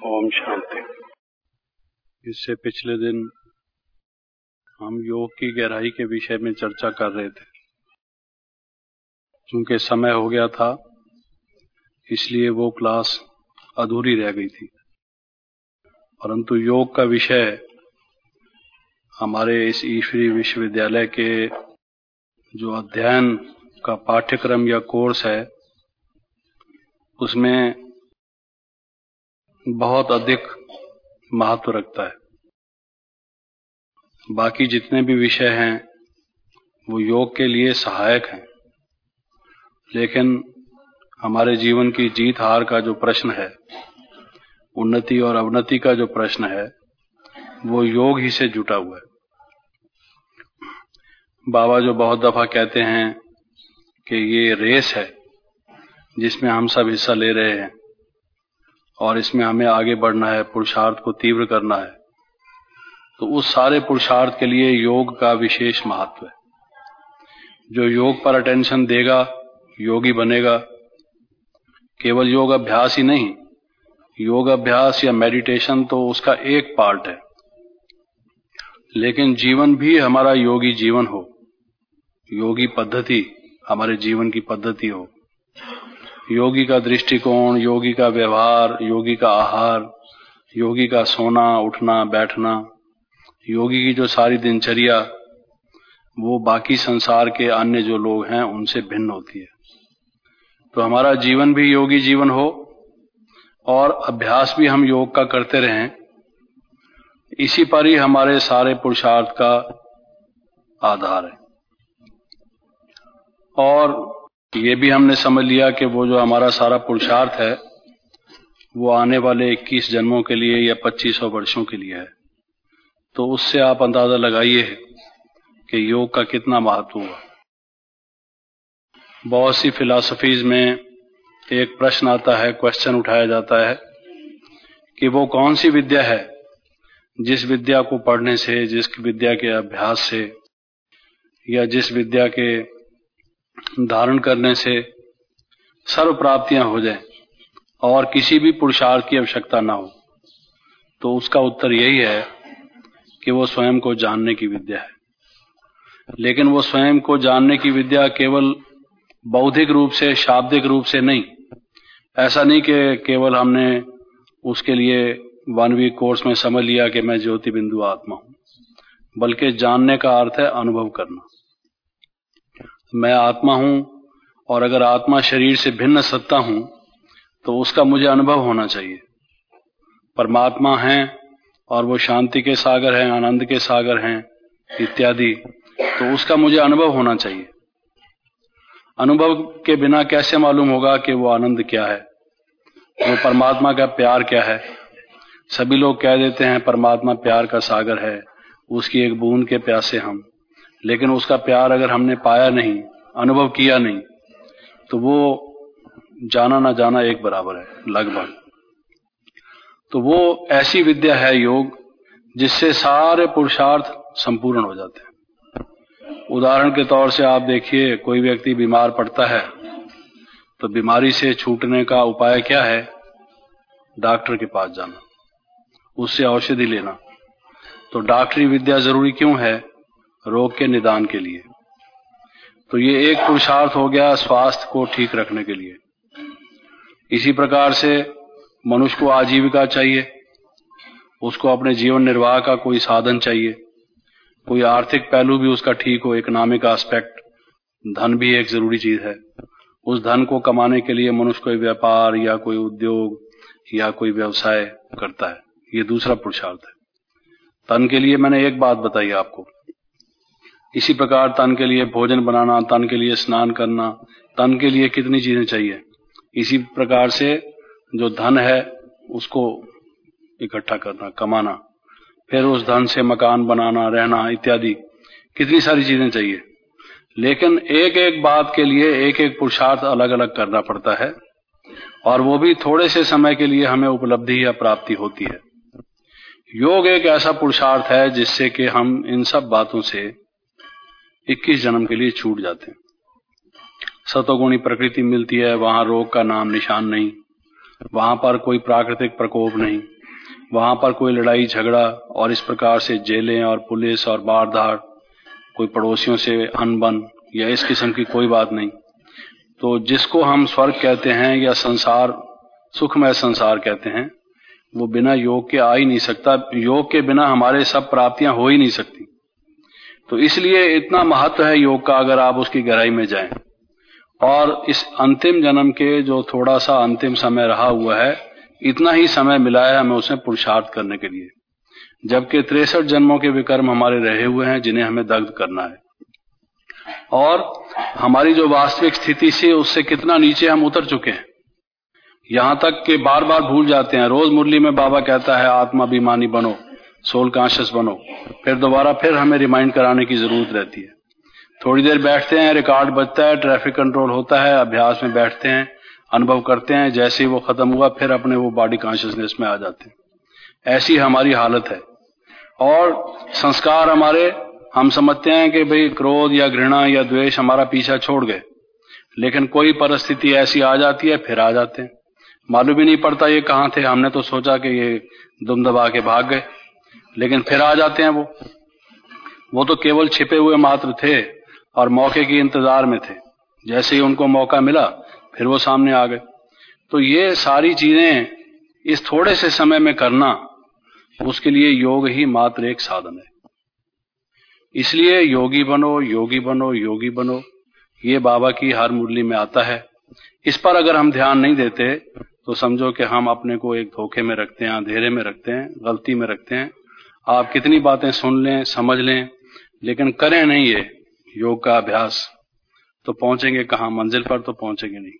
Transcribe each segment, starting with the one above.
ओम शांति। इससे पिछले दिन हम योग की गहराई के विषय में चर्चा कर रहे थे। चूंकि समय हो गया था इसलिए वो क्लास अधूरी रह गई थी, परंतु योग का विषय हमारे इस ईश्वरीय विश्वविद्यालय के जो अध्ययन का पाठ्यक्रम या कोर्स है उसमें बहुत अधिक महत्व रखता है। बाकी जितने भी विषय हैं वो योग के लिए सहायक हैं, लेकिन हमारे जीवन की जीत हार का जो प्रश्न है, उन्नति और अवनति का जो प्रश्न है, वो योग ही से जुटा हुआ है। बाबा जो बहुत दफा कहते हैं कि ये रेस है जिसमें हम सब हिस्सा ले रहे हैं और इसमें हमें आगे बढ़ना है, पुरुषार्थ को तीव्र करना है, तो उस सारे पुरुषार्थ के लिए योग का विशेष महत्व है। जो योग पर अटेंशन देगा योगी बनेगा। केवल योग अभ्यास ही नहीं, योग अभ्यास या मेडिटेशन तो उसका एक पार्ट है, लेकिन जीवन भी हमारा योगी जीवन हो, योगी पद्धति हमारे जीवन की पद्धति हो। योगी का दृष्टिकोण, योगी का व्यवहार, योगी का आहार, योगी का सोना उठना बैठना, योगी की जो सारी दिनचर्या वो बाकी संसार के अन्य जो लोग हैं उनसे भिन्न होती है। तो हमारा जीवन भी योगी जीवन हो और अभ्यास भी हम योग का करते रहें, इसी पर ही हमारे सारे पुरुषार्थ का आधार है। और ये भी हमने समझ लिया कि वो जो हमारा सारा पुरुषार्थ है वो आने वाले 21 जन्मों के लिए या 2500 वर्षों के लिए है। तो उससे आप अंदाजा लगाइए कि योग का कितना महत्व हुआ। बहुत सी फिलॉसफीज में एक प्रश्न आता है, क्वेश्चन उठाया जाता है कि वो कौन सी विद्या है जिस विद्या को पढ़ने से, जिस विद्या के अभ्यास से या जिस विद्या के धारण करने से सर्व प्राप्तियां हो जाएं और किसी भी पुरुषार्थ की आवश्यकता ना हो। तो उसका उत्तर यही है कि वो स्वयं को जानने की विद्या है। लेकिन वो स्वयं को जानने की विद्या केवल बौद्धिक रूप से, शाब्दिक रूप से नहीं। ऐसा नहीं कि केवल हमने उसके लिए 1 वीक कोर्स में समझ लिया कि मैं ज्योति बिंदु आत्मा हूं, बल्कि जानने का अर्थ है अनुभव करना। मैं आत्मा हूं और अगर आत्मा शरीर से भिन्न सत्ता हूं तो उसका मुझे अनुभव होना चाहिए। परमात्मा है और वो शांति के सागर हैं, आनंद के सागर हैं इत्यादि, तो उसका मुझे अनुभव होना चाहिए। अनुभव के बिना कैसे मालूम होगा कि वो आनंद क्या है, वो परमात्मा का प्यार क्या है। सभी लोग कह देते हैं परमात्मा प्यार का सागर है, उसकी एक बूंद के प्यासे हम, लेकिन उसका प्यार अगर हमने पाया नहीं, अनुभव किया नहीं, तो वो जाना ना जाना एक बराबर है लगभग। तो वो ऐसी विद्या है योग जिससे सारे पुरुषार्थ संपूर्ण हो जाते हैं। उदाहरण के तौर से आप देखिए, कोई व्यक्ति बीमार पड़ता है तो बीमारी से छूटने का उपाय क्या है? डॉक्टर के पास जाना, उससे औषधि लेना। तो डॉक्टरी विद्या जरूरी क्यों है? रोग के निदान के लिए। तो ये एक पुरुषार्थ हो गया स्वास्थ्य को ठीक रखने के लिए। इसी प्रकार से मनुष्य को आजीविका चाहिए, उसको अपने जीवन निर्वाह का कोई साधन चाहिए, कोई आर्थिक पहलू भी उसका ठीक हो, इकोनॉमिक एस्पेक्ट। धन भी एक जरूरी चीज है। उस धन को कमाने के लिए मनुष्य कोई व्यापार या कोई उद्योग या कोई व्यवसाय करता है, ये दूसरा पुरुषार्थ है। तन के लिए मैंने एक बात बताई आपको। इसी प्रकार तन के लिए भोजन बनाना, तन के लिए स्नान करना, तन के लिए कितनी चीजें चाहिए। इसी प्रकार से जो धन है उसको इकट्ठा करना, कमाना, फिर उस धन से मकान बनाना, रहना इत्यादि, कितनी सारी चीजें चाहिए। लेकिन एक एक बात के लिए एक एक पुरुषार्थ अलग अलग करना पड़ता है और वो भी थोड़े से समय के लिए हमें उपलब्धि या प्राप्ति होती है। योग एक ऐसा पुरुषार्थ है जिससे कि हम इन सब बातों से 21 जन्म के लिए छूट जाते हैं। सतोगुणी प्रकृति मिलती है, वहां रोग का नाम निशान नहीं, वहां पर कोई प्राकृतिक प्रकोप नहीं, वहां पर कोई लड़ाई झगड़ा और इस प्रकार से जेलें और पुलिस और बाढ़ धाड़, कोई पड़ोसियों से अनबन या इस किस्म की कोई बात नहीं। तो जिसको हम स्वर्ग कहते हैं या संसार, सुखमय संसार कहते हैं, वो बिना योग के आ ही नहीं सकता। योग के बिना हमारे सब प्राप्तियां हो ही नहीं सकती। तो इसलिए इतना महत्व है योग का, अगर आप उसकी गहराई में जाएं। और इस अंतिम जन्म के जो थोड़ा सा अंतिम समय रहा हुआ है, इतना ही समय मिला है हमें उसमें पुरुषार्थ करने के लिए, जबकि 63 जन्मों के विकर्म हमारे रहे हुए हैं जिन्हें हमें दग्ध करना है। और हमारी जो वास्तविक स्थिति से उससे कितना नीचे हम उतर चुके हैं, यहां तक कि बार बार भूल जाते हैं। रोज मुरली में बाबा कहता है आत्माभिमानी बनो, सोल कॉन्शियस बनो, फिर दोबारा फिर हमें रिमाइंड कराने की जरूरत रहती है। थोड़ी देर बैठते हैं, रिकॉर्ड बजता है, ट्रैफिक कंट्रोल होता है, अभ्यास में बैठते हैं, अनुभव करते हैं, जैसे ही वो खत्म हुआ फिर अपने वो बॉडी कॉन्शियसनेस में आ जाते हैं। ऐसी हमारी हालत है। और संस्कार हमारे, हम समझते हैं कि भाई क्रोध या घृणा या द्वेष हमारा पीछा छोड़ गए, लेकिन कोई परिस्थिति ऐसी आ जाती है फिर आ जाते हैं। मालूम ही नहीं पड़ता ये कहां थे, हमने तो सोचा कि ये दुम दबा के भाग गए, लेकिन फिर आ जाते हैं। वो तो केवल छिपे हुए मात्र थे और मौके की इंतजार में थे। जैसे ही उनको मौका मिला फिर वो सामने आ गए। तो ये सारी चीजें इस थोड़े से समय में करना, उसके लिए योग ही मात्र एक साधन है। इसलिए योगी बनो, योगी बनो, योगी बनो, ये बाबा की हर मुरली में आता है। इस पर अगर हम ध्यान नहीं देते तो समझो कि हम अपने को एक धोखे में रखते हैं, अंधेरे में रखते हैं, गलती में रखते हैं। आप कितनी बातें सुन लें, समझ लें, लेकिन करें नहीं ये योग का अभ्यास, तो पहुंचेंगे कहां? मंजिल पर तो पहुंचेंगे नहीं।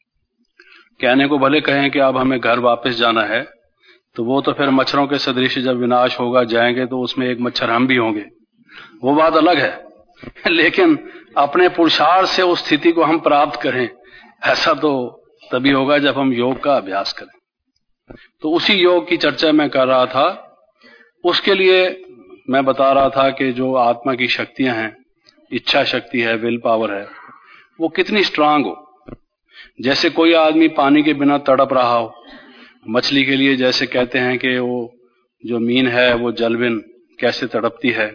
कहने को भले कहें कि अब हमें घर वापस जाना है, तो वो तो फिर मच्छरों के सदृश जब विनाश होगा जाएंगे तो उसमें एक मच्छर हम भी होंगे, वो बात अलग है। लेकिन अपने पुरुषार्थ से उस स्थिति को हम प्राप्त करें, ऐसा तो तभी होगा जब हम योग का अभ्यास करें। तो उसी योग की चर्चा मैं कर रहा था। उसके लिए मैं बता रहा था कि जो आत्मा की शक्तियां हैं, इच्छा शक्ति है, विल पावर है, वो कितनी स्ट्रांग हो। जैसे कोई आदमी पानी के बिना तड़प रहा हो, मछली के लिए जैसे कहते हैं कि वो जो मीन है वो जलबिन कैसे तड़पती है,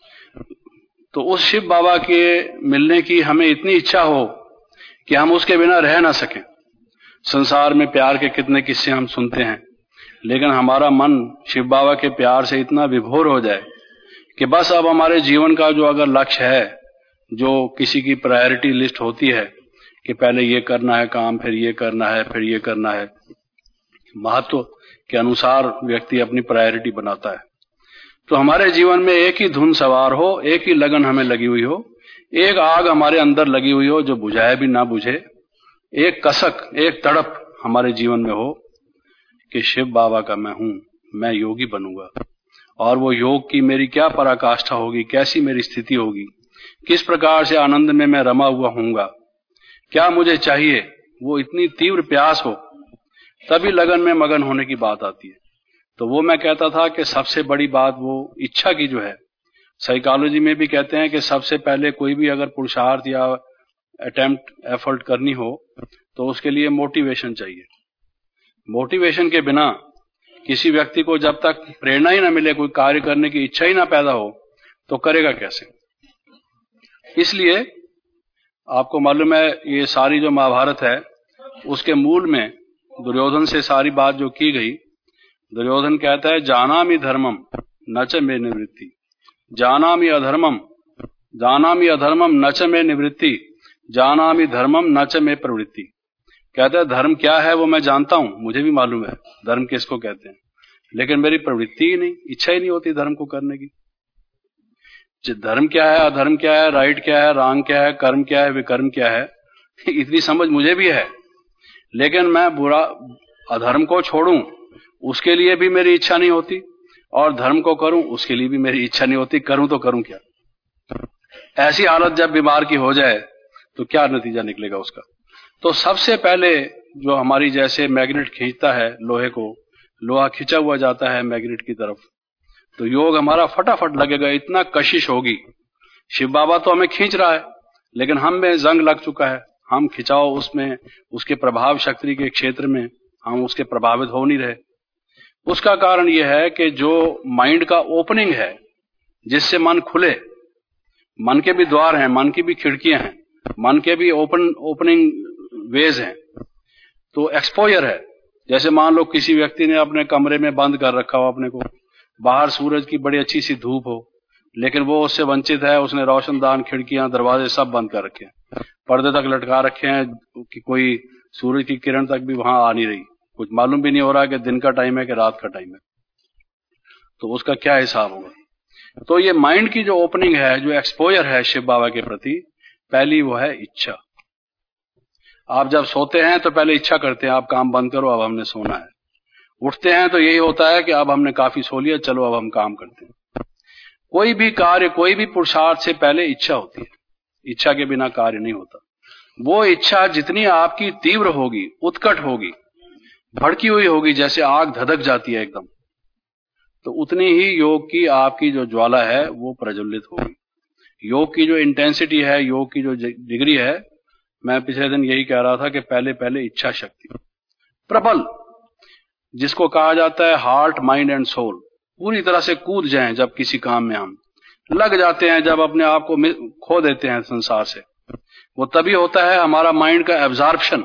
तो उस शिव बाबा के मिलने की हमें इतनी इच्छा हो कि हम उसके बिना रह ना सकें। संसार में प्यार के कितने किस्से हम सुनते हैं, लेकिन हमारा मन शिव बाबा के प्यार से इतना विभोर हो जाए कि बस अब हमारे जीवन का जो अगर लक्ष्य है, जो किसी की प्रायोरिटी लिस्ट होती है कि पहले ये करना है काम, फिर ये करना है, फिर ये करना है, महत्व के अनुसार व्यक्ति अपनी प्रायोरिटी बनाता है। तो हमारे जीवन में एक ही धुन सवार हो, एक ही लगन हमें लगी हुई हो, एक आग हमारे अंदर लगी हुई हो जो बुझाए भी ना बुझे, एक कसक, एक तड़प हमारे जीवन में हो कि शिव बाबा का मैं हूं, मैं योगी बनूंगा। और वो योग की मेरी क्या पराकाष्ठा होगी, कैसी मेरी स्थिति होगी, किस प्रकार से आनंद में मैं रमा हुआ हूंगा, क्या मुझे चाहिए, वो इतनी तीव्र प्यास हो, तभी लगन में मगन होने की बात आती है। तो वो मैं कहता था कि सबसे बड़ी बात वो इच्छा की जो है, साइकोलॉजी में भी कहते हैं कि सबसे पहले कोई भी अगर पुरुषार्थ या अटेम्प्ट, एफर्ट करनी हो तो उसके लिए मोटिवेशन चाहिए। मोटिवेशन के बिना किसी व्यक्ति को जब तक प्रेरणा ही ना मिले, कोई कार्य करने की इच्छा ही ना पैदा हो, तो करेगा कैसे? इसलिए आपको मालूम है ये सारी जो महाभारत है उसके मूल में दुर्योधन से सारी बात जो की गई, दुर्योधन कहता है जानामि धर्मम न च मे निवृत्ति, जानामि अधर्मम न च मे निवृत्ति, जानामि धर्मम न च मे प्रवृत्ति। कहता है धर्म क्या है वो मैं जानता हूं, मुझे भी मालूम है धर्म किसको कहते हैं, लेकिन मेरी प्रवृत्ति ही नहीं, इच्छा ही नहीं होती धर्म को करने की। धर्म क्या है, अधर्म क्या है, राइट क्या है, रॉन्ग क्या है, कर्म क्या है, विकर्म क्या है, इतनी समझ मुझे भी है, लेकिन मैं बुरा अधर्म को छोड़ूं उसके लिए भी मेरी इच्छा नहीं होती, और धर्म को करूं उसके लिए भी मेरी इच्छा नहीं होती। करूं तो करूं क्या? ऐसी हालत जब बीमार की हो जाए तो क्या नतीजा निकलेगा उसका? तो सबसे पहले जो हमारी जैसे मैग्नेट खींचता है लोहे को, लोहा खिंचा हुआ जाता है मैग्नेट की तरफ, तो योग हमारा फटाफट लगेगा, इतना कशिश होगी। शिव बाबा तो हमें खींच रहा है, लेकिन हम में जंग लग चुका है, हम खिंचाव उसमें, उसके प्रभाव शक्ति के क्षेत्र में हम उसके प्रभावित हो नहीं रहे। उसका कारण यह है कि जो माइंड का ओपनिंग है, जिससे मन खुले, मन के भी द्वार हैं, मन की भी खिड़कियां हैं, मन के भी ओपनिंग वेज हैं, तो एक्सपोजर है। जैसे मान लो किसी व्यक्ति ने अपने कमरे में बंद कर रखा हो अपने को, बाहर सूरज की बड़ी अच्छी सी धूप हो, लेकिन वो उससे वंचित है, उसने रोशनदान, खिड़कियां, दरवाजे सब बंद कर रखे हैं, पर्दे तक लटका रखे हैं कि कोई सूरज की किरण तक भी वहां आ नहीं रही, कुछ मालूम भी नहीं हो रहा कि दिन का टाइम है कि रात का टाइम है, तो उसका क्या हिसाब होगा। तो ये माइंड की जो ओपनिंग है, जो एक्सपोजर है शिव बाबा के प्रति, पहली वो है इच्छा। आप जब सोते हैं तो पहले इच्छा करते हैं, आप काम बंद करो, अब हमने सोना है। उठते हैं तो यही होता है कि अब हमने काफी सो लिया, चलो अब हम काम करते हैं। कोई भी कार्य, कोई भी पुरुषार्थ से पहले इच्छा होती है, इच्छा के बिना कार्य नहीं होता। वो इच्छा जितनी आपकी तीव्र होगी, उत्कट होगी, भड़की हुई होगी, जैसे आग धधक जाती है एकदम, तो उतनी ही योग की आपकी जो ज्वाला है वो प्रज्वलित होगी। योग की जो इंटेंसिटी है, योग की जो डिग्री है, मैं पिछले दिन यही कह रहा था कि पहले पहले इच्छा शक्ति प्रबल, जिसको कहा जाता है हार्ट, माइंड एंड सोल, पूरी तरह से कूद जाएं जब किसी काम में हम लग जाते हैं, जब अपने आप को खो देते हैं संसार से, वो तभी होता है हमारा माइंड का एब्जॉर्प्शन,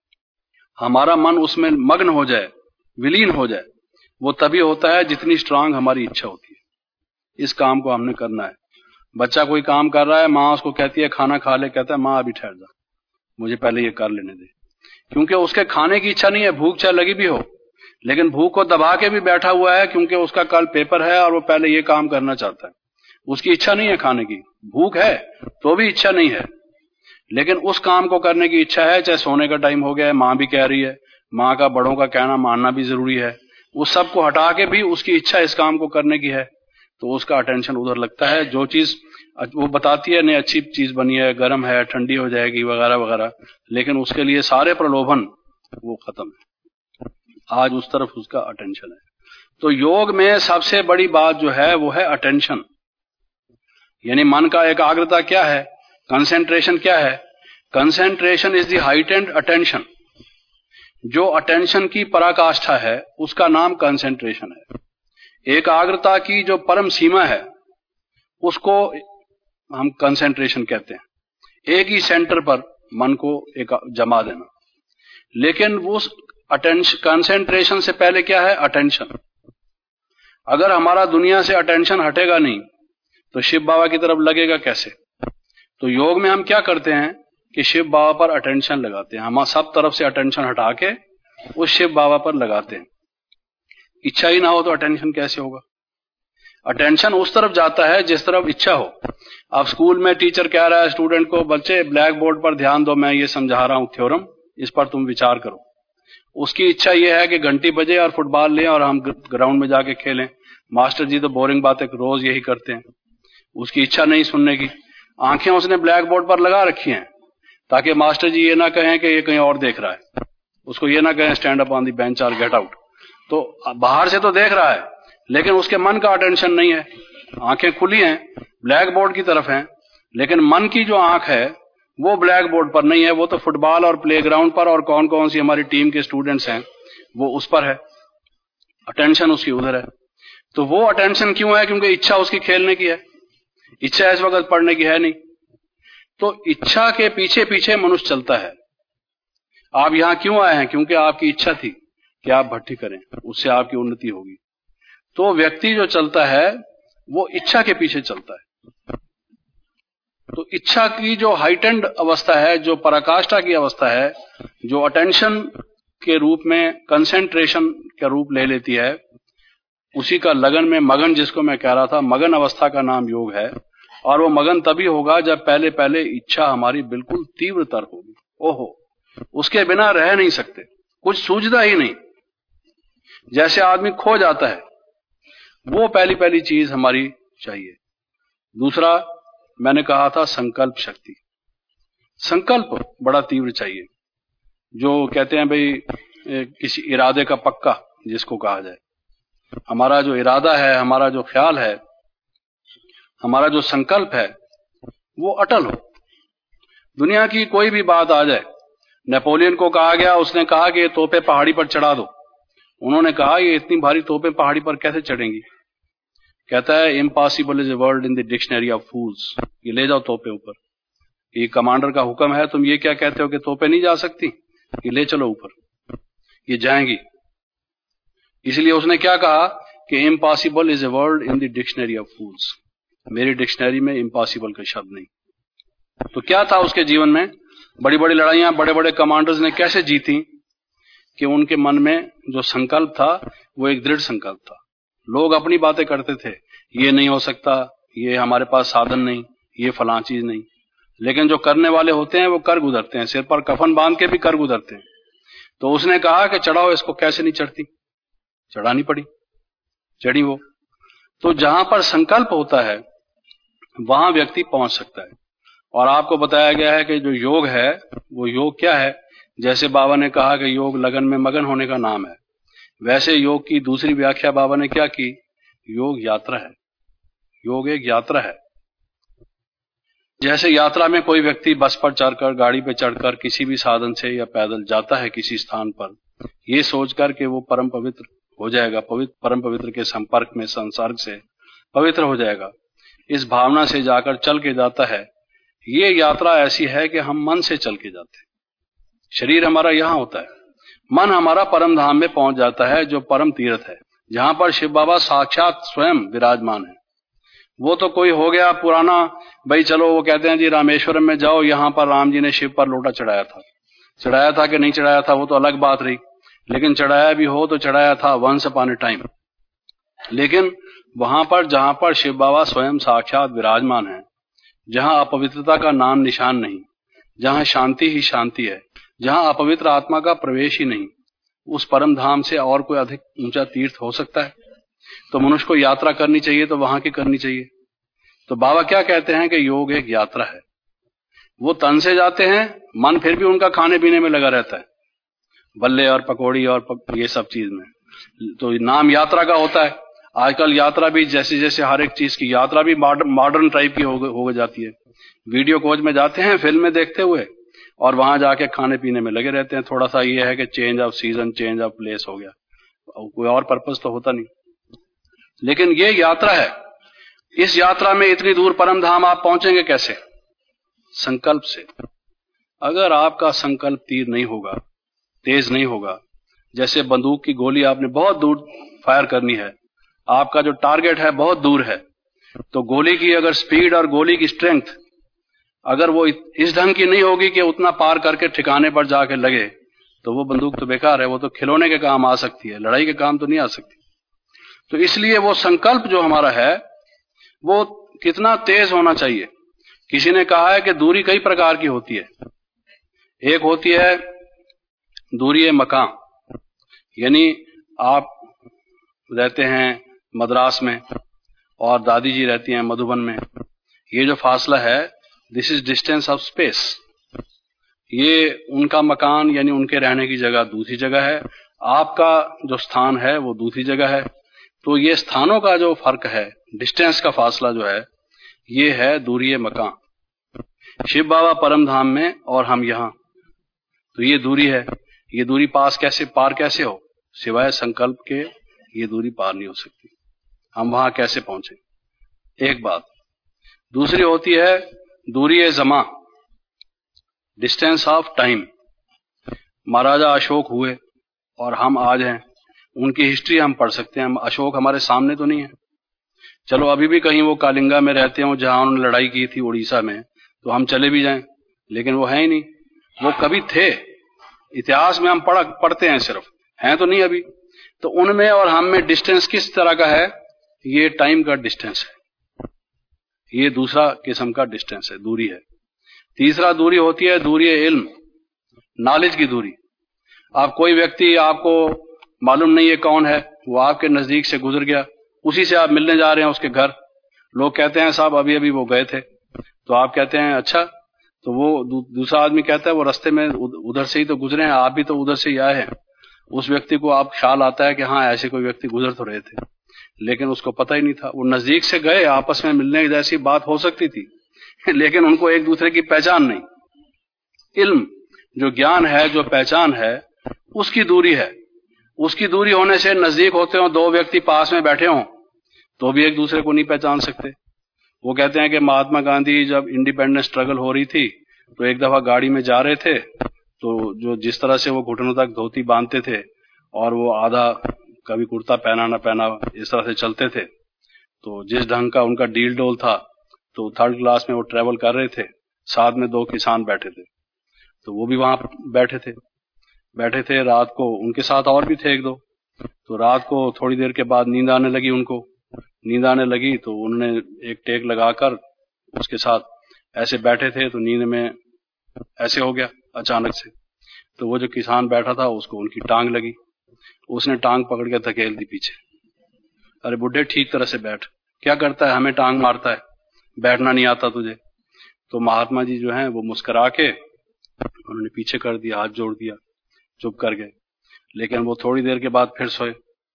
हमारा मन उसमें मग्न हो जाए, विलीन हो जाए, वो तभी होता है जितनी स्ट्रांग हमारी इच्छा होती है। इस काम को हमने करना है। बच्चा कोई काम कर रहा है, माँ उसको कहती है खाना खा ले, कहता है माँ अभी ठहर जा, मुझे पहले ये कर लेने दे, क्योंकि उसके खाने की इच्छा नहीं है, भूख चाहे लगी भी हो, लेकिन भूख को दबा के भी बैठा हुआ है, क्योंकि उसका कल पेपर है और वो पहले ये काम करना चाहता है। उसकी इच्छा नहीं है खाने की, भूख है तो भी इच्छा नहीं है, लेकिन उस काम को करने की इच्छा है। चाहे सोने का टाइम हो गया है, माँ भी कह रही है, माँ का, बड़ों का कहना मानना भी जरूरी है, उस सब को हटा के भी उसकी इच्छा इस काम को करने की है, तो उसका अटेंशन उधर लगता है। जो चीज वो बताती है नहीं अच्छी चीज बनी है, गर्म है, ठंडी हो जाएगी, वगैरह वगैरह, लेकिन उसके लिए सारे प्रलोभन वो खत्म है, आज उस तरफ उसका अटेंशन है। तो योग में सबसे बड़ी बात जो है वो है अटेंशन, यानी मन का एकाग्रता क्या है, कंसेंट्रेशन क्या है। Concentration is the heightened attention. जो अटेंशन की पराकाष्ठा है उसका नाम कंसेंट्रेशन है। एकाग्रता की जो परम सीमा है उसको हम कंसेंट्रेशन कहते हैं। एक ही सेंटर पर मन को जमा देना। लेकिन उस अटेंशन, कंसेंट्रेशन से पहले क्या है, अटेंशन। अगर हमारा दुनिया से अटेंशन हटेगा नहीं तो शिव बाबा की तरफ लगेगा कैसे। तो योग में हम क्या करते हैं कि शिव बाबा पर अटेंशन लगाते हैं, हम सब तरफ से अटेंशन हटा के उस शिव बाबा पर लगाते हैं। इच्छा ही ना हो तो अटेंशन कैसे होगा। अटेंशन उस तरफ जाता है जिस तरफ इच्छा हो। अब स्कूल में टीचर कह रहा है स्टूडेंट को, बच्चे ब्लैक बोर्ड पर ध्यान दो, मैं ये समझा रहा हूं थ्योरम, इस पर तुम विचार करो। उसकी इच्छा यह है कि घंटी बजे और फुटबॉल लें और हम ग्राउंड में जाके खेलें। मास्टर जी तो बोरिंग बातें रोज यही करते हैं, उसकी इच्छा नहीं सुनने की। आंखें उसने ब्लैक बोर्ड पर लगा रखी हैं ताकि मास्टर जी ये ना कहें कि ये कहीं और देख रहा है, उसको ये ना कहें stand up on the bench और गेट आउट। तो बाहर से तो देख रहा है लेकिन उसके मन का अटेंशन नहीं है। आंखें खुली हैं, ब्लैक बोर्ड की तरफ हैं, लेकिन मन की जो आंख है वो ब्लैक बोर्ड पर नहीं है, वो तो फुटबॉल और प्लेग्राउंड पर और कौन कौन सी हमारी टीम के स्टूडेंट्स हैं वो उस पर है, अटेंशन उसकी उधर है। तो वो अटेंशन क्यों है, क्योंकि इच्छा उसकी खेलने की है, इच्छा इस वक्त पढ़ने की है नहीं। तो इच्छा के पीछे पीछे मनुष्य चलता है। आप यहां क्यों आए हैं, क्योंकि आपकी इच्छा थी कि आप भट्टी करें, उससे आपकी उन्नति होगी। तो व्यक्ति जो चलता है वो इच्छा के पीछे चलता है। तो इच्छा की जो हाइटेंड अवस्था है, जो पराकाष्ठा की अवस्था है, जो अटेंशन के रूप में, कंसेंट्रेशन का रूप ले लेती है, उसी का लगन में मगन, जिसको मैं कह रहा था, मगन अवस्था का नाम योग है। और वो मगन तभी होगा जब पहले पहले इच्छा हमारी बिल्कुल तीव्रतर होगी। ओहो, उसके बिना रह नहीं सकते, कुछ सूझता ही नहीं, जैसे आदमी खो जाता है। वो पहली पहली चीज हमारी चाहिए। दूसरा मैंने कहा था संकल्प शक्ति। संकल्प बड़ा तीव्र चाहिए। जो कहते हैं भाई किसी इरादे का पक्का जिसको कहा जाए, हमारा जो इरादा है, हमारा जो ख्याल है, हमारा जो संकल्प है वो अटल हो। दुनिया की कोई भी बात आ जाए, नेपोलियन को कहा गया, उसने कहा कि ये तोपे पहाड़ी पर चढ़ा दो, उन्होंने कहा ये इतनी भारी तोपें पहाड़ी पर कैसे चढ़ेंगी? कहता है impossible is a word in the dictionary of fools. ये ले जाओ तोपें ऊपर, ये कमांडर का हुक्म है, तुम ये क्या कहते हो कि तोपें नहीं जा सकती? ये ले चलो ऊपर, ये जाएंगी। इसलिए उसने क्या कहा कि impossible is a word in the dictionary of fools. मेरी डिक्शनरी में इम्पॉसिबल का शब्द नहीं। तो क्या था उसके जीवन में? बड़ी बड़ी लड़ाइयां बड़े बड़े कमांडर्स ने कैसे जीती? कि उनके मन में जो संकल्प था वो एक दृढ़ संकल्प था। लोग अपनी बातें करते थे, ये नहीं हो सकता, ये हमारे पास साधन नहीं, ये फलां चीज नहीं, लेकिन जो करने वाले होते हैं वो कर गुजरते हैं, सिर पर कफन बांध के भी कर गुजरते हैं। तो उसने कहा कि चढ़ाओ इसको। कैसे नहीं चढ़ती? चढ़ानी पड़ी, चढ़ी वो। तो जहां पर संकल्प होता है वहां व्यक्ति पहुंच सकता है। और आपको बताया गया है कि जो योग है वो योग क्या है? जैसे बाबा ने कहा कि योग लगन में मगन होने का नाम है, वैसे योग की दूसरी व्याख्या बाबा ने क्या की? योग यात्रा है। योग एक यात्रा है। जैसे यात्रा में कोई व्यक्ति बस पर चढ़कर, गाड़ी पर चढ़कर, किसी भी साधन से या पैदल जाता है किसी स्थान पर, ये सोचकर कि वो परम पवित्र हो जाएगा, परम पवित्र के संपर्क में, संसर्ग से पवित्र हो जाएगा, इस भावना से जाकर चल के जाता है। ये यात्रा ऐसी है कि हम मन से चल के जाते हैं। शरीर हमारा यहां होता है, मन हमारा परम धाम में पहुंच जाता है, जो परम तीर्थ है, जहां पर शिव बाबा साक्षात स्वयं विराजमान है। वो तो कोई हो गया पुराना, भाई चलो वो कहते हैं जी रामेश्वरम में जाओ, यहां पर राम जी ने शिव पर लोटा चढ़ाया था। चढ़ाया था कि नहीं चढ़ाया था वो तो अलग बात रही, लेकिन चढ़ाया भी हो तो चढ़ाया था वंस अपॉन ए टाइम। लेकिन वहां पर जहां पर शिव बाबा स्वयं साक्षात विराजमान है, जहां अपवित्रता का नाम निशान नहीं, जहां शांति ही शांति है, जहां अपवित्र आत्मा का प्रवेश ही नहीं, उस परम धाम से और कोई अधिक ऊंचा तीर्थ हो सकता है? तो मनुष्य को यात्रा करनी चाहिए तो वहां की करनी चाहिए। तो बाबा क्या कहते हैं कि योग एक यात्रा है। वो तन से जाते हैं, मन फिर भी उनका खाने पीने में लगा रहता है, बल्ले और पकौड़ी और ये सब चीज में। तो नाम यात्रा का होता है। आजकल यात्रा भी जैसे जैसे हर एक चीज की यात्रा भी मॉडर्न टाइप की हो जाती है। वीडियो खोज में जाते हैं फिल्में देखते हुए और वहां जाके खाने पीने में लगे रहते हैं। थोड़ा सा ये है कि change of season, change of place हो गया, कोई और पर्पस तो होता नहीं। लेकिन ये यात्रा है। इस यात्रा में इतनी दूर परम धाम आप पहुंचेंगे कैसे? संकल्प से। अगर आपका संकल्प तीर नहीं होगा, तेज नहीं होगा, जैसे बंदूक की गोली आपने बहुत दूर फायर करनी है, आपका जो टारगेट है बहुत दूर है, तो गोली की अगर स्पीड और गोली की स्ट्रेंथ अगर वो इस ढंग की नहीं होगी कि उतना पार करके ठिकाने पर जाके लगे, तो वो बंदूक तो बेकार है, वो तो खिलौने के काम आ सकती है, लड़ाई के काम तो नहीं आ सकती। तो इसलिए वो संकल्प जो हमारा है वो कितना तेज होना चाहिए। किसी ने कहा है कि दूरी कई प्रकार की होती है। एक होती है दूरी मकान, यानी आप रहते हैं मद्रास में और दादी जी रहती हैं मधुबन में, ये जो फासला है this is distance of space. ये उनका मकान यानी उनके रहने की जगह दूसरी जगह है, आपका जो स्थान है वो दूसरी जगह है। तो ये स्थानों का जो फर्क है, डिस्टेंस का फासला जो है, ये है दूरी मकान। शिव बाबा परम धाम में और हम यहाँ, तो ये दूरी है। ये दूरी पार कैसे हो? सिवाय संकल्प के ये दूरी पार नहीं हो सकती। हम वहां कैसे पहुंचे? एक बात। दूसरी होती है दूरी जमा, डिस्टेंस ऑफ टाइम। महाराजा अशोक हुए और हम आज हैं, उनकी हिस्ट्री हम पढ़ सकते हैं। अशोक हमारे सामने तो नहीं है, चलो अभी भी कहीं वो कालिंगा में रहते हो जहां उन्होंने लड़ाई की थी उड़ीसा में, तो हम चले भी जाएं, लेकिन वो है ही नहीं। वो कभी थे, इतिहास में हम पढ़ते हैं, सिर्फ हैं तो नहीं अभी। तो उनमें और हम में डिस्टेंस किस तरह का है? ये टाइम का डिस्टेंस है, ये दूसरा किस्म का डिस्टेंस है, दूरी है। तीसरा दूरी होती है दूरी इल्म, नॉलेज की दूरी। आप कोई व्यक्ति आपको मालूम नहीं है कौन है, वो आपके नजदीक से गुजर गया, उसी से आप मिलने जा रहे हैं उसके घर, लोग कहते हैं साहब अभी अभी वो गए थे, तो आप कहते हैं अच्छा, तो वो दूसरा आदमी कहता है वो रास्ते में उधर से ही तो गुजरे हैं, आप भी तो उधर से ही आए हैं। उस व्यक्ति को आप ख्याल आता है कि हाँ ऐसे कोई व्यक्ति गुजर तो रहे थे, लेकिन उसको पता ही नहीं था। वो नजदीक से गए, आपस में मिलने जैसी बात हो सकती थी, लेकिन उनको एक दूसरे की पहचान नहीं। इल्म जो ज्ञान है, जो पहचान है, उसकी दूरी है। उसकी दूरी होने से नजदीक होते हो, दो व्यक्ति पास में बैठे हों तो भी एक दूसरे को नहीं पहचान सकते। वो कहते हैं कि महात्मा गांधी जब इंडिपेंडेंस स्ट्रगल हो रही थी तो एक दफा गाड़ी में जा रहे थे, तो जो जिस तरह से वो घुटनों तक धोती बांधते थे और वो आधा कभी कुर्ता पहना ना पहना इस तरह से चलते थे, तो जिस ढंग का उनका डील डोल था, तो थर्ड क्लास में वो ट्रेवल कर रहे थे, साथ में दो किसान बैठे थे, तो वो भी वहां बैठे थे रात को, उनके साथ और भी थे एक दो। तो रात को थोड़ी देर के बाद नींद आने लगी तो उन्होंने एक टेक लगाकर उसके साथ ऐसे बैठे थे, तो नींद में ऐसे हो गया अचानक से, तो वो जो किसान बैठा था उसको उनकी टांग लगी, उसने टांग पकड़ के धकेल दी पीछे। अरे बुड्ढे ठीक तरह से बैठ, क्या करता है, हमें टांग मारता है, बैठना नहीं आता तुझे। तो महात्मा जी जो हैं वो मुस्कुरा के उन्होंने पीछे कर दिया, हाथ जोड़ दिया, चुप कर गए। लेकिन वो थोड़ी देर के बाद फिर सोए,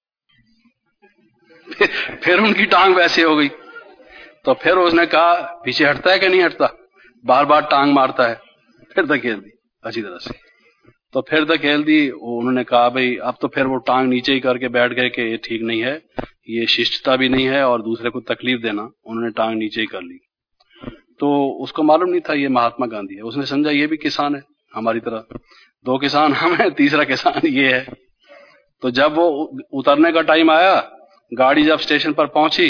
फिर उनकी टांग वैसे हो गई। तो फिर उसने कहा पीछे हटता है कि नहीं हटता, बार बार टांग मारता है, फिर धकेल दी अच्छी तरह से। तो फिर धकेल दी, उन्होंने कहा भाई अब तो फिर वो टांग नीचे ही करके बैठ गए कि ये ठीक नहीं है, ये शिष्टता भी नहीं है और दूसरे को तकलीफ देना, उन्होंने टांग नीचे ही कर ली। तो उसको मालूम नहीं था ये महात्मा गांधी है, उसने समझा ये भी किसान है हमारी तरह, दो किसान हम हैं, तीसरा किसान ये है। तो जब वो उतरने का टाइम आया, गाड़ी जब स्टेशन पर पहुंची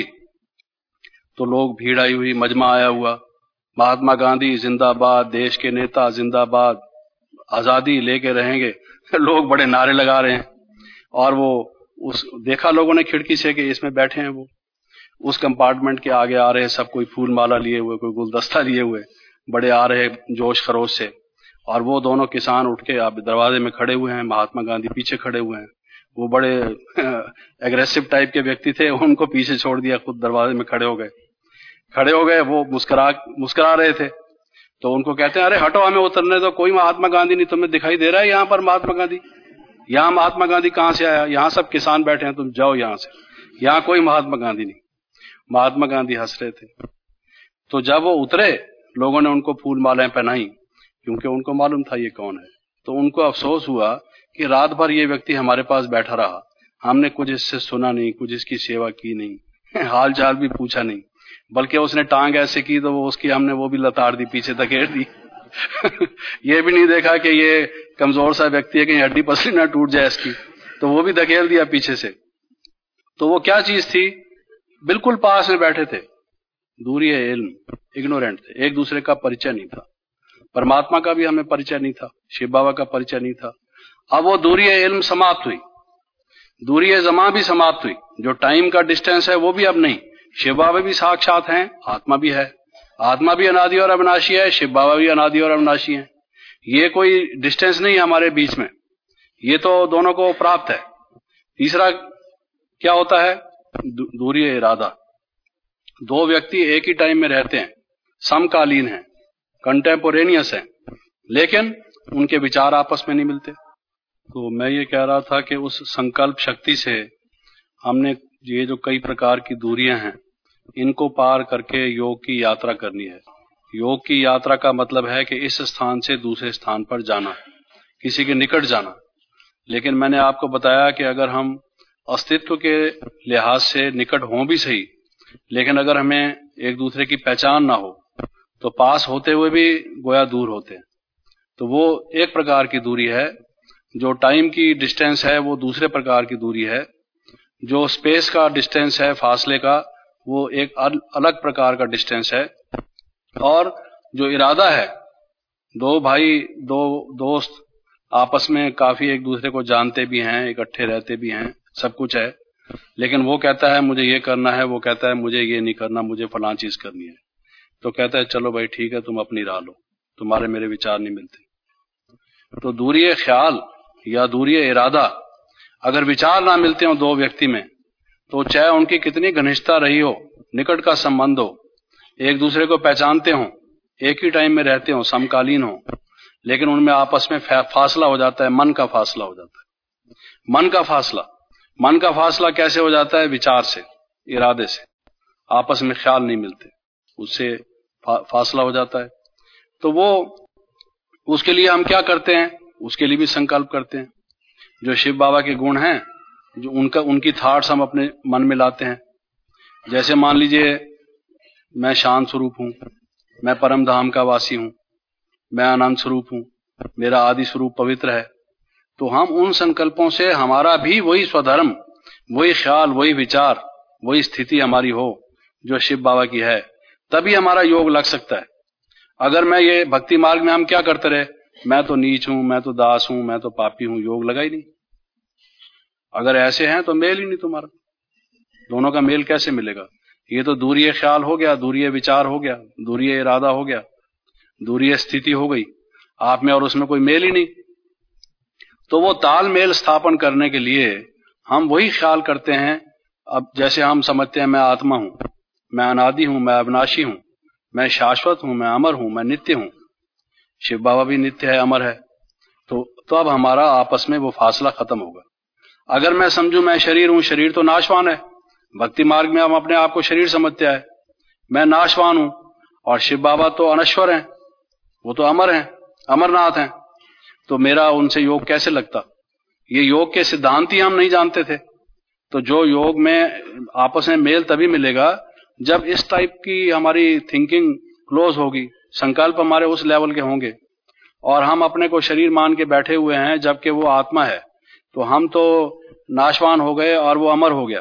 तो लोग भीड़ आई हुई, मजमा आया हुआ, महात्मा गांधी जिंदाबाद, देश के नेता जिंदाबाद, आजादी लेके रहेंगे, लोग बड़े नारे लगा रहे हैं। और वो उस देखा लोगों ने खिड़की से कि इसमें बैठे हैं वो, उस कंपार्टमेंट के आगे आ रहे हैं सब, कोई फूल माला लिए हुए, कोई गुलदस्ता लिए हुए, बड़े आ रहे जोश खरोश से। और वो दोनों किसान उठ के आप दरवाजे में खड़े हुए हैं, महात्मा गांधी पीछे खड़े हुए हैं। वो बड़े एग्रेसिव टाइप के व्यक्ति थे, उनको पीछे छोड़ दिया, खुद दरवाजे में खड़े हो गए। वो मुस्कुरा रहे थे। तो उनको कहते हैं अरे हटो, हमें उतरने दो, कोई महात्मा गांधी नहीं, तुम्हें दिखाई दे रहा है यहाँ पर महात्मा गांधी? यहाँ महात्मा गांधी कहाँ से आया, यहाँ सब किसान बैठे हैं, तुम जाओ यहाँ से, यहाँ कोई महात्मा गांधी नहीं। महात्मा गांधी हंस रहे थे। तो जब वो उतरे, लोगों ने उनको फूल मालाएं पहनाई, क्योंकि उनको मालूम था ये कौन है। तो उनको अफसोस हुआ कि रात भर ये व्यक्ति हमारे पास बैठा रहा, हमने कुछ इससे सुना नहीं, कुछ इसकी सेवा की नहीं, हाल चाल भी पूछा नहीं, बल्कि उसने टांग ऐसे की तो वो उसकी हमने वो भी लताड़ दी, पीछे धकेल दी। ये भी नहीं देखा कि ये कमजोर सा व्यक्ति है, कहीं हड्डी पसली ना टूट जाए इसकी, तो वो भी धकेल दिया पीछे से। तो वो क्या चीज थी, बिल्कुल पास में बैठे थे, दूरी है इल्म, इग्नोरेंट थे, एक दूसरे का परिचय नहीं था, परमात्मा का भी हमें परिचय नहीं था, शिव बाबा का परिचय नहीं था। अब वो दूरी है इल्म समाप्त हुई, दूरी है जमा भी समाप्त हुई, जो टाइम का डिस्टेंस है वो भी अब नहीं। शिव बाबा भी साक्षात हैं, आत्मा भी है, आत्मा भी अनादि और अविनाशी है, शिव बाबा भी अनादि और अविनाशी है। ये कोई डिस्टेंस नहीं है हमारे बीच में, ये तो दोनों को प्राप्त है। तीसरा क्या होता है, दूरी है इरादा। दो व्यक्ति एक ही टाइम में रहते हैं, समकालीन हैं, कंटेम्पोरेनियस हैं, लेकिन उनके विचार आपस में नहीं मिलते। तो मैं ये कह रहा था कि उस संकल्प शक्ति से हमने ये जो कई प्रकार की दूरियां हैं, इनको पार करके योग की यात्रा करनी है। योग की यात्रा का मतलब है कि इस स्थान से दूसरे स्थान पर जाना, किसी के निकट जाना। लेकिन मैंने आपको बताया कि अगर हम अस्तित्व के लिहाज से निकट हों भी सही, लेकिन अगर हमें एक दूसरे की पहचान ना हो तो पास होते हुए भी गोया दूर होते हैं। तो वो एक प्रकार की दूरी है। जो टाइम की डिस्टेंस है वो दूसरे प्रकार की दूरी है। जो स्पेस का डिस्टेंस है, फासले का, वो एक अलग प्रकार का डिस्टेंस है। और जो इरादा है, दो भाई, दो दोस्त आपस में काफी एक दूसरे को जानते भी हैं, इकट्ठे रहते भी हैं, सब कुछ है, लेकिन वो कहता है मुझे ये करना है, वो कहता है मुझे ये नहीं करना, मुझे फलां चीज करनी है। तो कहता है चलो भाई ठीक है, तुम अपनी राह लो, तुम्हारे मेरे विचार नहीं मिलते। तो दूरी ख्याल या दूरी इरादा, अगर विचार ना मिलते हो दो व्यक्ति में, तो चाहे उनकी कितनी घनिष्ठता रही हो, निकट का संबंध हो, एक दूसरे को पहचानते हो, एक ही टाइम में रहते हो, समकालीन हो, लेकिन उनमें आपस में फासला हो जाता है, मन का फासला हो जाता है। मन का फासला कैसे हो जाता है? विचार से, इरादे से, आपस में ख्याल नहीं मिलते, उससे फासला हो जाता है। तो वो उसके लिए हम क्या करते हैं? उसके लिए भी संकल्प करते हैं। जो शिव बाबा के गुण हैं, जो उनकी थॉट्स हम अपने मन में लाते हैं। जैसे मान लीजिए मैं शांत स्वरूप हूं, मैं परम धाम का वासी हूं, मैं आनंद स्वरूप हूं, मेरा आदि स्वरूप पवित्र है, तो हम उन संकल्पों से हमारा भी वही स्वधर्म, वही ख्याल, वही विचार, वही स्थिति हमारी हो जो शिव बाबा की है, तभी हमारा योग लग सकता है। अगर मैं ये भक्ति मार्ग में हम क्या करते रहे, मैं तो नीच हूं, मैं तो दास हूं, मैं तो पापी हूं, योग लगा ही नहीं। अगर ऐसे हैं तो मेल ही नहीं तुम्हारा, दोनों का मेल कैसे मिलेगा? ये तो दूरीय ख्याल हो गया, दूरीय विचार हो गया, दूरीय इरादा हो गया, दूरीय स्थिति हो गई, आप में और उसमें कोई मेल ही नहीं। तो वो तालमेल स्थापन करने के लिए हम वही ख्याल करते हैं। अब जैसे हम समझते हैं मैं आत्मा हूं, मैं अनादि हूं, मैं अविनाशी हूं, मैं शाश्वत हूं, मैं अमर हूं, मैं नित्य हूं। शिव बाबा भी नित्य है, अमर है। तो अब हमारा आपस में वो फासला खत्म होगा। अगर मैं समझूं मैं शरीर हूं, शरीर तो नाशवान है, भक्ति मार्ग में हम अपने आप को शरीर समझते हैं, मैं नाशवान हूं, और शिव बाबा तो अनश्वर हैं, वो तो अमर हैं, अमरनाथ हैं, तो मेरा उनसे योग कैसे लगता? ये योग के सिद्धांत ही हम नहीं जानते थे। तो जो योग में आपस में मेल तभी मिलेगा जब इस टाइप की हमारी थिंकिंग क्लोज होगी, संकल्प हमारे उस लेवल के होंगे, और हम अपने को शरीर मान के बैठे हुए हैं जबकि वो आत्मा है। तो हम तो नाशवान हो गए और वो अमर हो गया,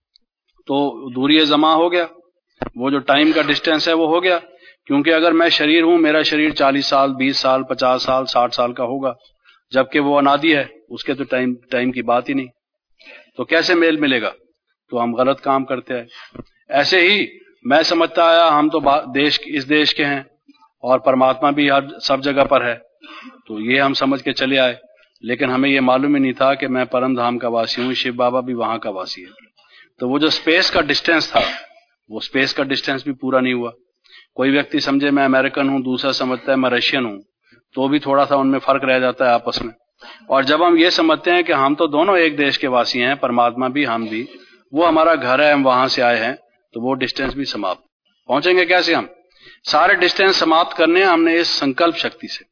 तो दूरी जमा हो गया, वो जो टाइम का डिस्टेंस है वो हो गया। क्योंकि अगर मैं शरीर हूं, मेरा शरीर 40 साल, 20 साल, 50 साल, 60 साल का होगा, जबकि वो अनादि है, उसके तो टाइम की बात ही नहीं। तो कैसे मेल मिलेगा? तो हम गलत काम करते हैं। ऐसे ही मैं समझता आया हम तो इस देश के हैं और परमात्मा भी हर सब जगह पर है, तो ये हम समझ के चले आए, लेकिन हमें ये मालूम ही नहीं था कि मैं परम धाम का वासी हूं, शिव बाबा भी वहां का वासी है। तो वो जो स्पेस का डिस्टेंस था, वो स्पेस का डिस्टेंस भी पूरा नहीं हुआ। कोई व्यक्ति समझे मैं अमेरिकन हूं, दूसरा समझता है मैं रशियन हूं, तो भी थोड़ा सा उनमें फर्क रह जाता है आपस में। और जब हम ये समझते हैं कि हम तो दोनों एक देश के वासी हैं, परमात्मा भी हम भी, वो हमारा घर है, हम वहां से आए हैं, तो वो डिस्टेंस भी समाप्त। पहुंचेंगे कैसे हम? सारे डिस्टेंस समाप्त करने हमने इस संकल्प शक्ति से।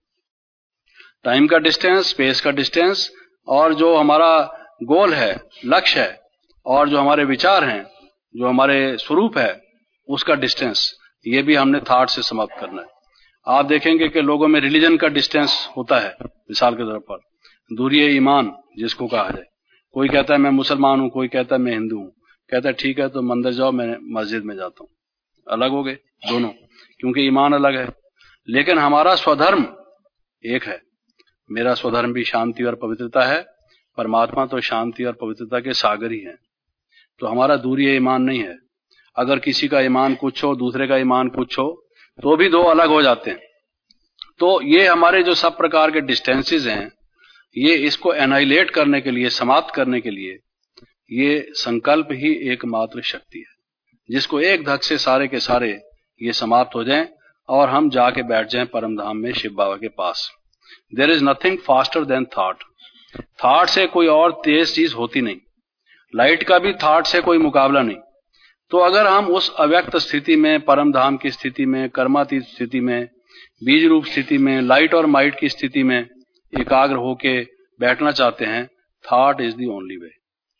टाइम का डिस्टेंस, स्पेस का डिस्टेंस, और जो हमारा गोल है, लक्ष्य है, और जो हमारे विचार हैं, जो हमारे स्वरूप है, उसका डिस्टेंस, ये भी हमने थॉट से समाप्त करना है। आप देखेंगे कि लोगों में रिलीजन का डिस्टेंस होता है। मिसाल के तौर पर दूरिये ईमान जिसको कहा जाए, कोई कहता है मैं मुसलमान हूं, कोई कहता है मैं हिंदू हूं, कहता है ठीक है तो मंदिर जाओ, मैं मस्जिद में जाता हूं। अलग हो गए दोनों, क्योंकि ईमान अलग है। लेकिन हमारा स्वधर्म एक है। मेरा स्वधर्म भी शांति और पवित्रता है, परमात्मा तो शांति और पवित्रता के सागर ही है। तो हमारा दूरिये ईमान नहीं है। अगर किसी का ईमान कुछ हो, दूसरे का ईमान कुछ हो, तो भी दो अलग हो जाते हैं। तो ये हमारे जो सब प्रकार के डिस्टेंसेस हैं, ये इसको एनाइलेट करने के लिए, समाप्त करने के लिए, ये संकल्प ही एकमात्र शक्ति है, जिसको एक धक से सारे के सारे ये समाप्त हो जाएं और हम जाके बैठ जाएं परम धाम में शिव बाबा के पास। There is nothing faster than thought. Thought से कोई और तेज चीज होती नहीं, लाइट का भी थॉट से कोई मुकाबला नहीं। तो अगर हम उस अव्यक्त स्थिति में, परम धाम की स्थिति में, कर्मातीत स्थिति में, बीज रूप स्थिति में, लाइट और माइट की स्थिति में एकाग्र होके बैठना चाहते हैं, thought is the only way.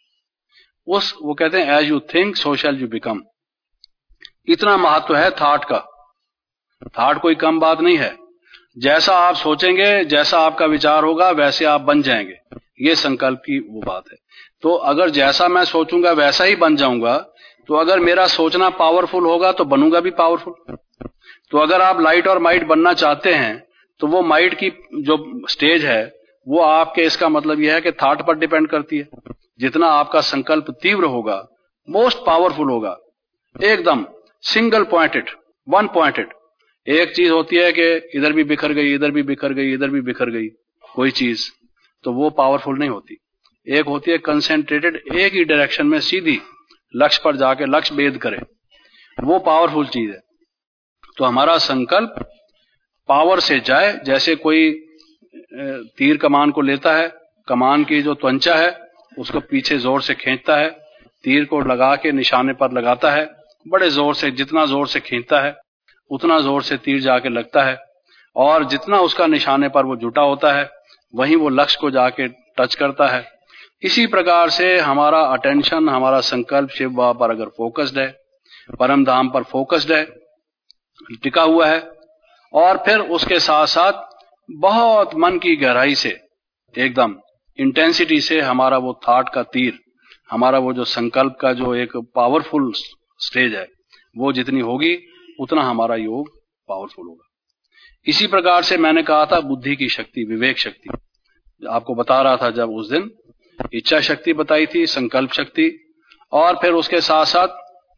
वो कहते हैं as you think so shall you become. इतना महत्व है थॉट का। थॉट कोई कम बात नहीं है। जैसा आप सोचेंगे, जैसा आपका विचार होगा, वैसे आप बन जाएंगे। ये संकल्प की वो बात है। तो अगर जैसा मैं सोचूंगा वैसा ही बन जाऊंगा, तो अगर मेरा सोचना पावरफुल होगा तो बनूंगा भी पावरफुल। तो अगर आप लाइट और माइट बनना चाहते हैं, तो वो माइट की जो स्टेज है, वो आपके, इसका मतलब यह है कि थॉट पर डिपेंड करती है। जितना आपका संकल्प तीव्र होगा, मोस्ट पावरफुल होगा, एकदम सिंगल पॉइंटेड, वन पॉइंटेड। एक चीज होती है कि इधर भी बिखर गई, इधर भी बिखर गई, इधर भी बिखर गई कोई चीज, तो वो पावरफुल नहीं होती। एक होती है कंसेंट्रेटेड, एक ही डायरेक्शन में सीधी लक्ष्य पर जाके लक्ष्य भेद करे, वो पावरफुल चीज है। तो हमारा संकल्प पावर से जाए, जैसे कोई तीर कमान को लेता है, कमान की जो त्वचा है उसको पीछे जोर से खींचता है, तीर को लगा के निशाने पर लगाता है, बड़े जोर से, जितना जोर से खींचता है उतना जोर से तीर जाके लगता है, और जितना उसका निशाने पर वो जुटा होता है वहीं वो लक्ष्य को जाके टच करता है। इसी प्रकार से हमारा अटेंशन, हमारा संकल्प शिव बाबा पर अगर फोकस्ड है, परम धाम पर फोकस्ड है, टिका हुआ है, और फिर उसके साथ साथ बहुत मन की गहराई से, एकदम इंटेंसिटी से हमारा वो थॉट का तीर, हमारा वो जो संकल्प का जो एक पावरफुल स्टेज है, वो जितनी होगी उतना हमारा योग पावरफुल होगा। इसी प्रकार से मैंने कहा था बुद्धि की शक्ति, विवेक शक्ति, आपको बता रहा था जब उस दिन इच्छा शक्ति बताई थी, संकल्प शक्ति, और फिर उसके साथ साथ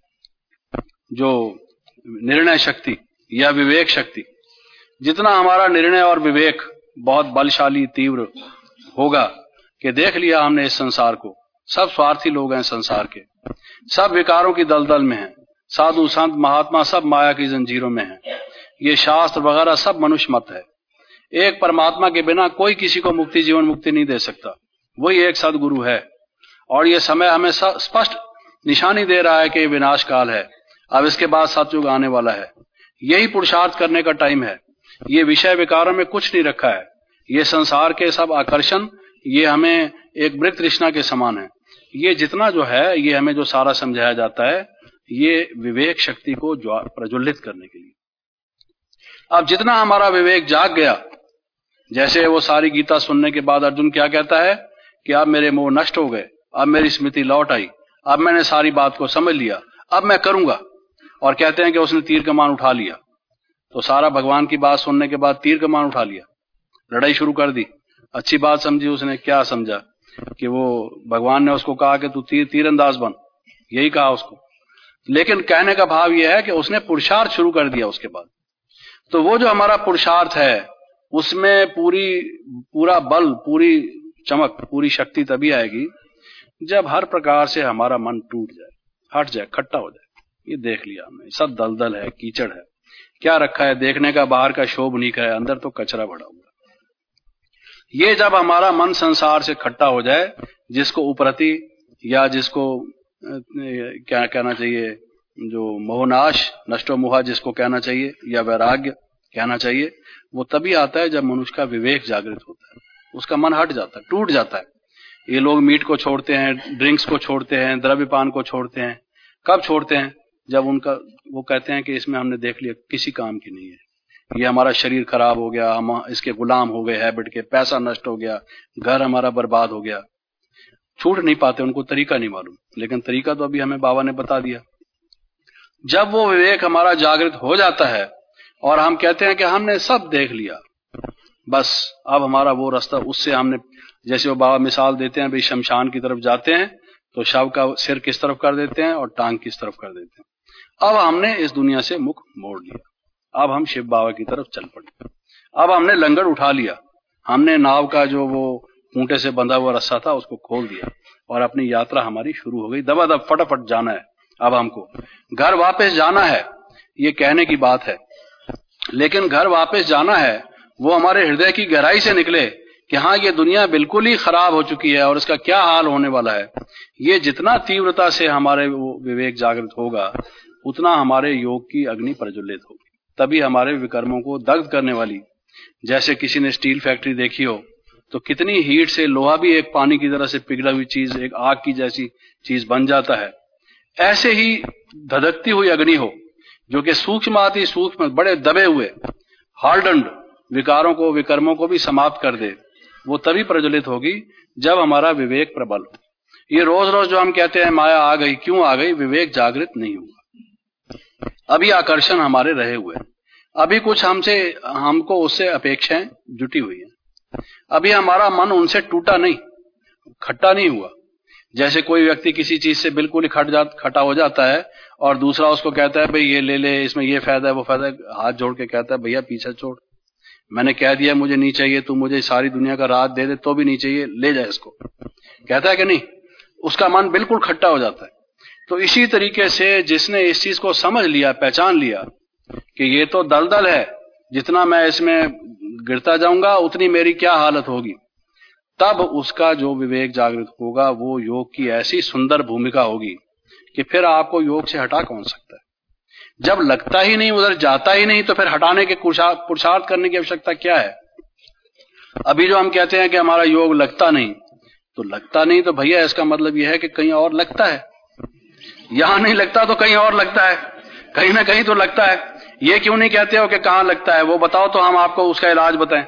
जो निर्णय शक्ति या विवेक शक्ति, जितना हमारा निर्णय और विवेक बहुत बलशाली तीव्र होगा कि देख लिया हमने इस संसार को, सब स्वार्थी लोग हैं संसार के, सब विकारों की दलदल में हैं, साधु संत महात्मा सब माया की जंजीरों में हैं, ये शास्त्र वगैरह सब मनुष्य मत है, एक परमात्मा के बिना कोई किसी को मुक्ति, जीवन मुक्ति नहीं दे सकता, वही एक सदगुरु है। और ये समय हमें स्पष्ट निशानी दे रहा है कि विनाश काल है, अब इसके बाद सतयुग आने वाला है, यही पुरुषार्थ करने का टाइम है। ये विषय विकारों में कुछ नहीं रखा है, ये संसार के सब आकर्षण ये हमें एक मृत तृष्णा के समान है। ये जितना जो है ये हमें जो सारा समझाया जाता है ये विवेक शक्ति को प्रज्वलित करने के लिए। अब जितना हमारा विवेक जाग गया, जैसे वो सारी गीता सुनने के बाद अर्जुन क्या कहता है कि अब मेरे मोह नष्ट हो गए, अब मेरी स्मृति लौट आई, अब मैंने सारी बात को समझ लिया, अब मैं करूंगा। और कहते हैं कि उसने तीर कमान उठा लिया, तो सारा भगवान की बात सुनने के बाद तीर कमान उठा लिया, लड़ाई शुरू कर दी। अच्छी बात समझी उसने, क्या समझा कि वो भगवान ने उसको कहा कि तू तीरंदाज बन, यही कहा उसको, लेकिन कहने का भाव यह है कि उसने पुरुषार्थ शुरू कर दिया उसके बाद। तो वो जो हमारा पुरुषार्थ है उसमें पूरा बल, पूरी चमक, पूरी शक्ति तभी आएगी जब हर प्रकार से हमारा मन टूट जाए, हट जाए, खट्टा हो जाए। ये देख लिया हमने, सब दलदल है, कीचड़ है, क्या रखा है देखने का, बाहर का शोभनीक है, अंदर तो कचरा भरा हुआ। ये जब हमारा मन संसार से खट्टा हो जाए, जिसको उपरति या जिसको क्या कहना चाहिए, जो मोहनाश, नष्टो मोहा जिसको कहना चाहिए, या वैराग्य कहना चाहिए, वो तभी आता है जब मनुष्य का विवेक जागृत होता है, उसका मन हट जाता है, टूट जाता है। ये लोग मीट को छोड़ते हैं, ड्रिंक्स को छोड़ते हैं, द्रव्यपान को छोड़ते हैं, कब छोड़ते हैं? जब वो कहते हैं कि इसमें हमने देख लिया किसी काम की नहीं है, ये हमारा शरीर खराब हो गया, हम इसके गुलाम हो गए हैबिट के, पैसा नष्ट हो गया, घर हमारा बर्बाद हो गया। छूट नहीं पाते, उनको तरीका नहीं मालूम, लेकिन तरीका तो अभी हमें बाबा ने बता दिया। जब वो विवेक हमारा जागृत हो जाता है और हम कहते हैं कि हमने सब देख लिया, बस अब हमारा वो रास्ता, उससे हमने, जैसे वो बाबा मिसाल देते हैं, भाई शमशान की तरफ जाते हैं तो शव का सिर किस तरफ कर देते हैं और टांग किस तरफ कर देते हैं। अब हमने इस दुनिया से मुख मोड़ लिया, अब हम शिव बाबा की तरफ चल पड़े, अब हमने लंगर उठा लिया, हमने नाव का जो वो खूंटे से बंधा हुआ रस्सा था उसको खोल दिया और अपनी यात्रा हमारी शुरू हो गई। दबादब फटाफट जाना है, अब हमको घर वापस जाना है, ये कहने की बात है, लेकिन घर वापस जाना है वो हमारे हृदय की गहराई से निकले कि हाँ ये दुनिया बिल्कुल ही खराब हो चुकी है और इसका क्या हाल होने वाला है। ये जितना तीव्रता से हमारे वो विवेक जागृत होगा उतना हमारे योग की अग्नि प्रज्वलित होगी, तभी हमारे विकर्मों को दग्ध करने वाली, जैसे किसी ने स्टील फैक्ट्री देखी हो तो कितनी हीट से लोहा भी एक पानी की तरह से पिघला हुई चीज, एक आग की जैसी चीज बन जाता है। ऐसे ही धधकती हुई अग्नि हो जो कि सूक्ष्म आती सूक्ष्म, बड़े दबे हुए हार्डन्ड विकारों को, विकर्मों को भी समाप्त कर दे, वो तभी प्रज्वलित होगी जब हमारा विवेक प्रबल हो। ये रोज रोज जो हम कहते हैं माया आ गई, क्यों आ गई? विवेक जागृत नहीं हुआ, अभी आकर्षण हमारे रहे हुए, अभी कुछ हमको उससे अपेक्षाएं जुटी हुई है, अभी हमारा मन उनसे टूटा नहीं, खट्टा नहीं हुआ। जैसे कोई व्यक्ति किसी चीज से बिल्कुल ही खटा हो जाता है और दूसरा उसको कहता है भाई ये ले ले, इसमें ये फायदा है वो फायदा है, हाथ जोड़ के कहता है भैया पीछे छोड़, मैंने कह दिया मुझे नहीं चाहिए, तू मुझे सारी दुनिया का राज दे दे तो भी नहीं चाहिए, ले जाए इसको, कहता है कि नहीं? उसका मन बिल्कुल खट्टा हो जाता है। तो इसी तरीके से जिसने इस चीज को समझ लिया, पहचान लिया कि ये तो दलदल है, जितना मैं इसमें गिरता जाऊंगा उतनी मेरी क्या हालत होगी, तब उसका जो विवेक जागृत होगा वो योग की ऐसी सुंदर भूमिका होगी कि फिर आपको योग से हटा कौन सकता है। जब लगता ही नहीं, उधर जाता ही नहीं, तो फिर हटाने के पुरुषार्थ करने की आवश्यकता क्या है? अभी जो हम कहते हैं कि हमारा योग लगता नहीं, तो लगता नहीं तो भैया इसका मतलब यह है कि कहीं और लगता है। यहां नहीं लगता तो कहीं और लगता है, कहीं ना कहीं तो लगता है। ये क्यों नहीं कहते हो कि कहां लगता है, वो बताओ तो हम आपको उसका इलाज बताएं।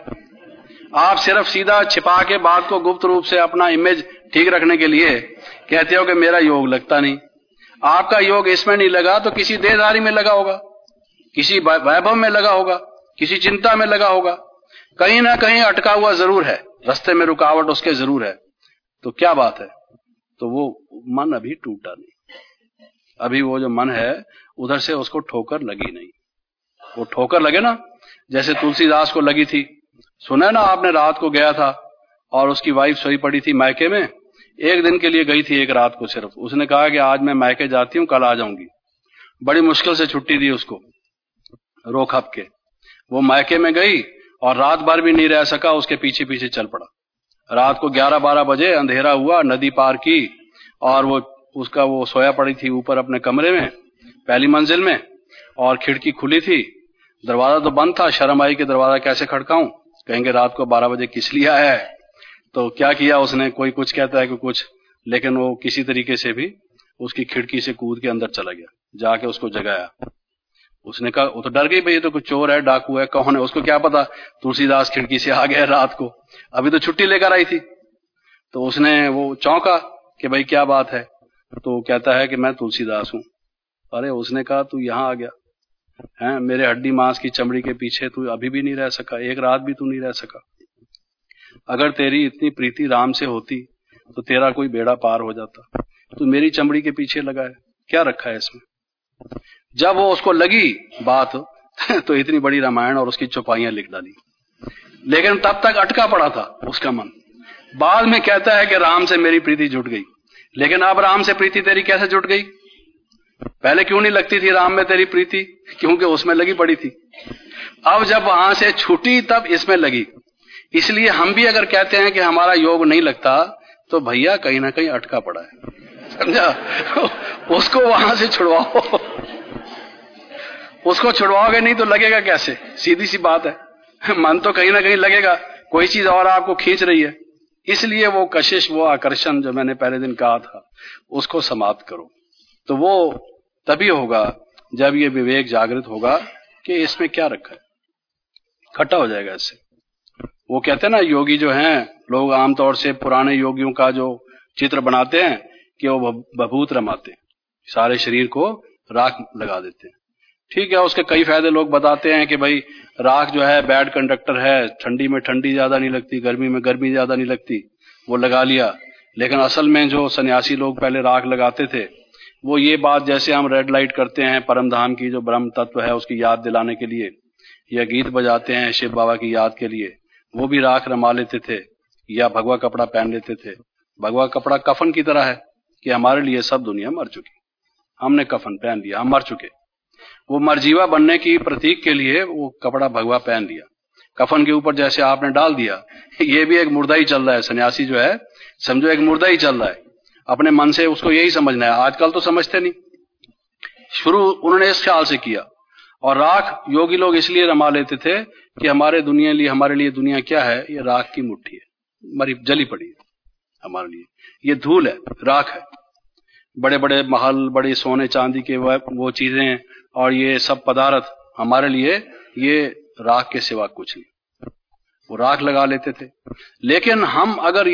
आप सिर्फ सीधा छिपा के बात को गुप्त रूप से अपना इमेज ठीक रखने के लिए कहते हो कि मेरा योग लगता नहीं। आपका योग इसमें नहीं लगा तो किसी देहधारी में लगा होगा, किसी वैभव में लगा होगा, किसी चिंता में लगा होगा, कहीं ना कहीं अटका हुआ जरूर है, रास्ते में रुकावट उसके जरूर है। तो क्या बात है, तो वो मन अभी टूटा नहीं, अभी वो जो मन है उधर से उसको ठोकर लगी नहीं। वो ठोकर लगे ना, जैसे तुलसीदास को लगी थी। सुना ना आपने, रात को गया था और उसकी वाइफ सोई पड़ी थी मायके में, एक दिन के लिए गई थी, एक रात को सिर्फ। उसने कहा कि आज मैं मायके जाती हूं, कल आ जाऊंगी। बड़ी मुश्किल से छुट्टी दी उसको, रोक हप के। वो मायके में गई और रात भर भी नहीं रह सका, उसके पीछे पीछे चल पड़ा। रात को 11-12 बजे अंधेरा हुआ, नदी पार की और वो सोया पड़ी थी ऊपर अपने कमरे में, पहली मंजिल में, और खिड़की खुली थी, दरवाजा तो बंद था। शर्म आई कि दरवाजा कैसे खड़काऊं, कहेंगे रात को 12 बजे किस लिए आया है। तो क्या किया उसने, कोई कुछ कहता है कि कुछ, लेकिन वो किसी तरीके से भी उसकी खिड़की से कूद के अंदर चला गया, जाके उसको जगाया। उसने कहा, वो तो डर गई, भाई ये तो कुछ चोर है, डाकू है, कौन है, उसको क्या पता तुलसीदास खिड़की से आ गया रात को, अभी तो छुट्टी लेकर आई थी। तो उसने वो चौंका कि भाई क्या बात है, तो कहता है कि मैं तुलसीदास हूं। अरे उसने कहा तू यहां आ गया है, मेरे हड्डी मांस की चमड़ी के पीछे तू अभी भी नहीं रह सका, एक रात भी तू नहीं रह सका। अगर तेरी इतनी प्रीति राम से होती तो तेरा कोई बेड़ा पार हो जाता, तू मेरी चमड़ी के पीछे लगा है, क्या रखा है इसमें। जब वो उसको लगी बात तो इतनी बड़ी रामायण और उसकी चौपाइयां लिख डाली, लेकिन तब तक अटका पड़ा था उसका मन। बाद में कहता है कि राम से मेरी प्रीति जुट गई, लेकिन अब राम से प्रीति तेरी कैसे जुट गई, पहले क्यों नहीं लगती थी राम में तेरी प्रीति, क्योंकि उसमें लगी पड़ी थी। अब जब वहां से छूटी तब इसमें लगी। इसलिए हम भी अगर कहते हैं कि हमारा योग नहीं लगता तो भैया कहीं ना कहीं अटका पड़ा है, समझा। उसको वहां से छुड़वाओ, उसको छुड़वाओगे नहीं तो लगेगा कैसे, सीधी सी बात है। मन तो कहीं ना कहीं लगेगा, कोई चीज और आपको खींच रही है। इसलिए वो कशिश, वो आकर्षण जो मैंने पहले दिन कहा था, उसको समाप्त करो। तो वो तभी होगा जब ये विवेक जागृत होगा कि इसमें क्या रखा है, इकट्ठा हो जाएगा इससे। वो कहते हैं ना, योगी जो हैं, लोग आमतौर से पुराने योगियों का जो चित्र बनाते हैं कि वो भभूत रमाते हैं, सारे शरीर को राख लगा देते हैं। ठीक है, उसके कई फायदे लोग बताते हैं कि भाई राख जो है बैड कंडक्टर है, ठंडी में ठंडी ज्यादा नहीं लगती, गर्मी में गर्मी ज्यादा नहीं लगती, वो लगा लिया। लेकिन असल में जो सन्यासी लोग पहले राख लगाते थे, वो ये बात, जैसे हम रेड लाइट करते हैं परम धाम की जो ब्रह्म तत्व है उसकी याद दिलाने के लिए, या गीत बजाते हैं शिव बाबा की याद के लिए, वो भी राख रमा लेते थे या भगवा कपड़ा पहन लेते थे। भगवा कपड़ा कफन की तरह है कि हमारे लिए सब दुनिया मर चुकी, हमने कफन पहन लिया, हम मर चुके। वो मरजीवा बनने की प्रतीक के लिए वो कपड़ा भगवा पहन लिया, कफन के ऊपर जैसे आपने डाल दिया। ये भी एक मुर्दा ही चल रहा है, सन्यासी जो है समझो एक मुर्दा ही चल रहा है, अपने मन से उसको यही समझना है। आजकल तो समझते नहीं, शुरू उन्होंने इस ख्याल से किया। और राख योगी लोग इसलिए रमा लेते थे कि हमारे लिए दुनिया क्या है, ये राख की मुट्ठी है, मरी जली पड़ी है हमारे लिए, ये धूल है, राख है। बड़े बड़े महल, बड़े सोने चांदी के वो चीजें और ये सब पदार्थ हमारे लिए ये राख के सिवा कुछ नहीं, वो राख लगा लेते थे। लेकिन हम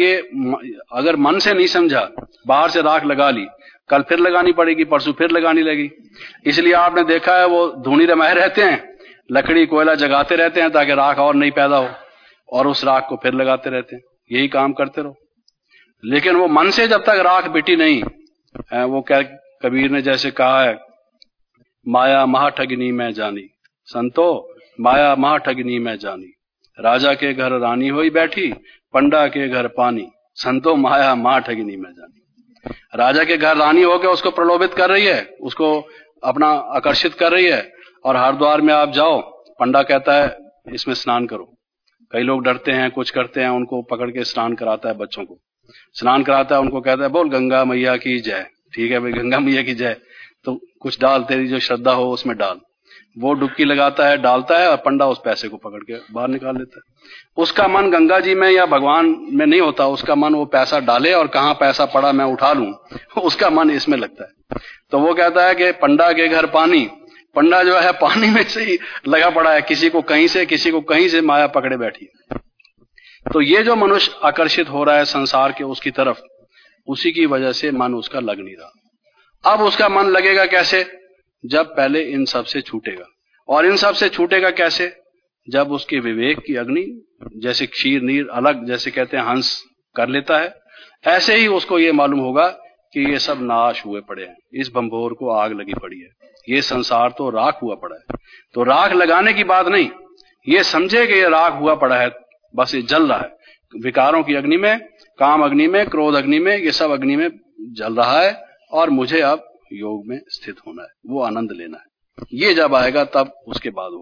अगर मन से नहीं समझा, बाहर से राख लगा ली, कल फिर लगानी पड़ेगी, परसों फिर लगानी लगी। इसलिए आपने देखा है वो धूनी रमाए रहते हैं, लकड़ी कोयला जगाते रहते हैं ताकि राख और नहीं पैदा हो, और उस राख को फिर लगाते रहते हैं, यही काम करते रहो। लेकिन वो मन से जब तक राख बिटी नहीं, वो क्या कबीर ने जैसे कहा है, माया महा ठगनी मैं जानी, संतो माया महा ठगनी मैं जानी, राजा के घर रानी होई बैठी, पंडा के घर पानी, संतो माया महा ठगनी मैं जानी। राजा के घर रानी होकर उसको प्रलोभित कर रही है, उसको अपना आकर्षित कर रही है, और हरिद्वार में आप जाओ, पंडा कहता है इसमें स्नान करो। कई लोग डरते हैं, कुछ करते हैं, उनको पकड़ के स्नान कराता है, बच्चों को स्नान कराता है, उनको कहता है बोल गंगा मैया की जय। ठीक है भाई, गंगा मैया की जय, तो कुछ डाल, तेरी जो श्रद्धा हो उसमें डाल। वो डुबकी लगाता है, डालता है, और पंडा उस पैसे को पकड़ के बाहर निकाल लेता है। उसका मन गंगा जी में या भगवान में नहीं होता, उसका मन वो पैसा डाले और कहाँ पैसा पड़ा मैं उठा लूं, उसका मन इसमें लगता है। तो वो कहता है कि पंडा के घर पानी, पंडा जो है पानी में से ही लगा पड़ा है, किसी को कहीं से माया पकड़े बैठी है। तो ये जो मनुष्य आकर्षित हो रहा है संसार के उसकी तरफ, उसी की वजह से मन उसका लग नहीं रहा। अब उसका मन लगेगा कैसे? जब पहले इन सब से छूटेगा। और इन सब से छूटेगा कैसे? जब उसके विवेक की अग्नि, जैसे क्षीर नीर अलग, जैसे कहते हैं हंस कर लेता है, ऐसे ही उसको ये मालूम होगा कि ये सब नाश हुए पड़े हैं, इस भंभोर को आग लगी पड़ी है, ये संसार तो राख हुआ पड़ा है। तो राख लगाने की बात नहीं, ये समझे कि ये राख हुआ पड़ा है, बस ये जल रहा है विकारों की अग्नि में, काम अग्नि में, क्रोध अग्नि में, ये सब अग्नि में जल रहा है, और मुझे अब योग में स्थित होना है, वो आनंद लेना है। ये जब आएगा तब उसके बाद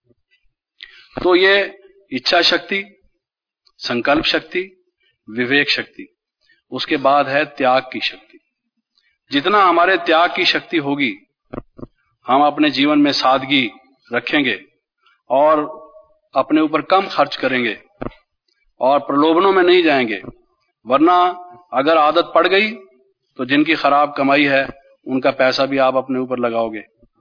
होगा। तो ये इच्छा शक्ति, संकल्प शक्ति, विवेक शक्ति, उसके बाद है त्याग की शक्ति। जितना हमारे त्याग की शक्ति होगी, हम अपने जीवन में सादगी रखेंगे और अपने ऊपर कम खर्च करेंगे और प्रलोभनों में नहीं जाएंगे। वरना अगर आदत पड़ गई तो जिनकी खराब कमाई है उनका पैसा भी आप अपने ऊपर लगाओगे,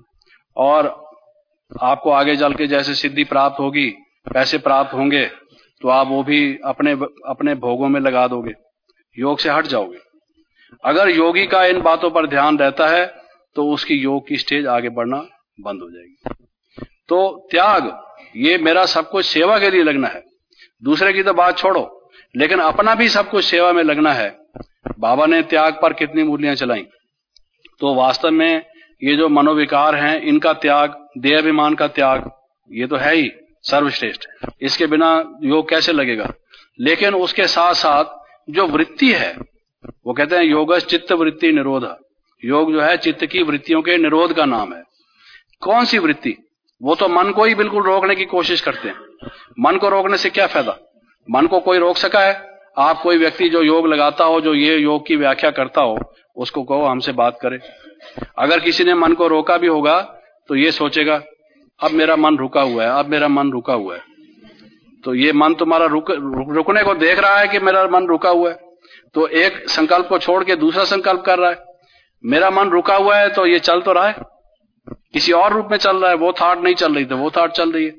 और आपको आगे चल के जैसे सिद्धि प्राप्त होगी, पैसे प्राप्त होंगे, तो आप वो भी अपने भोगों में लगा दोगे, योग से हट जाओगे। अगर योगी का इन बातों पर ध्यान रहता है तो उसकी योग की स्टेज आगे बढ़ना बंद हो जाएगी। तो त्याग, ये मेरा सब कुछ सेवा के लिए लगना है, दूसरे की तो बात छोड़ो, लेकिन अपना भी सब कुछ सेवा में लगना है। बाबा ने त्याग पर कितनी मूर्तियां चलाई, तो वास्तव में ये जो मनोविकार हैं, इनका त्याग, देहाभिमान का त्याग, ये तो है ही सर्वश्रेष्ठ, इसके बिना योग कैसे लगेगा। लेकिन उसके साथ साथ जो वृत्ति है, वो कहते हैं योगस चित्त वृत्ति निरोध, योग जो है चित्त की वृत्तियों के निरोध का नाम है। कौन सी वृत्ति? वो तो मन को ही बिल्कुल रोकने की कोशिश करते हैं। मन को रोकने से क्या फायदा? मन को कोई रोक सका है? आप कोई व्यक्ति जो योग लगाता हो, जो ये योग की व्याख्या करता हो, उसको कहो हमसे बात करे। अगर किसी ने मन को रोका भी होगा तो ये सोचेगा अब मेरा मन रुका हुआ है, अब मेरा मन रुका हुआ है। तो ये मन तुम्हारा रुकने को देख रहा है कि मेरा मन रुका हुआ है, तो एक संकल्प को छोड़ के दूसरा संकल्प कर रहा है। मेरा मन रुका हुआ है तो ये चल तो रहा है, किसी और रूप में चल रहा है, वो थॉट नहीं चल रही तो वो थॉट चल रही है।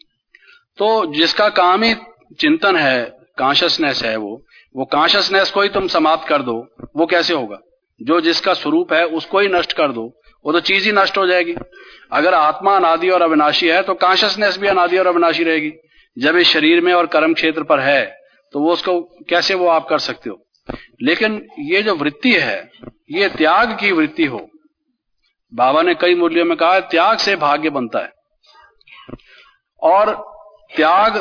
तो जिसका काम ही चिंतन है, कॉन्शियसनेस है, वो कॉन्शियसनेस को ही तुम समाप्त कर दो, वो कैसे होगा? जो जिसका स्वरूप है उसको ही नष्ट कर दो, वो तो चीज ही नष्ट हो जाएगी। अगर आत्मा अनादि और अविनाशी है तो कॉन्शियसनेस भी अनादि और अविनाशी रहेगी। जब इस शरीर में और कर्म क्षेत्र पर है तो वो उसको कैसे वो आप कर सकते हो? लेकिन ये जो वृत्ति है, ये त्याग की वृत्ति हो। बाबा ने कई मूल्यों में कहा त्याग से भाग्य बनता है, और त्याग,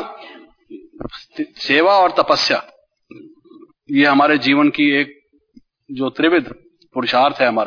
सेवा और तपस्या, ये हमारे जीवन की एक जो त्रिविध पुरुषार्थ है,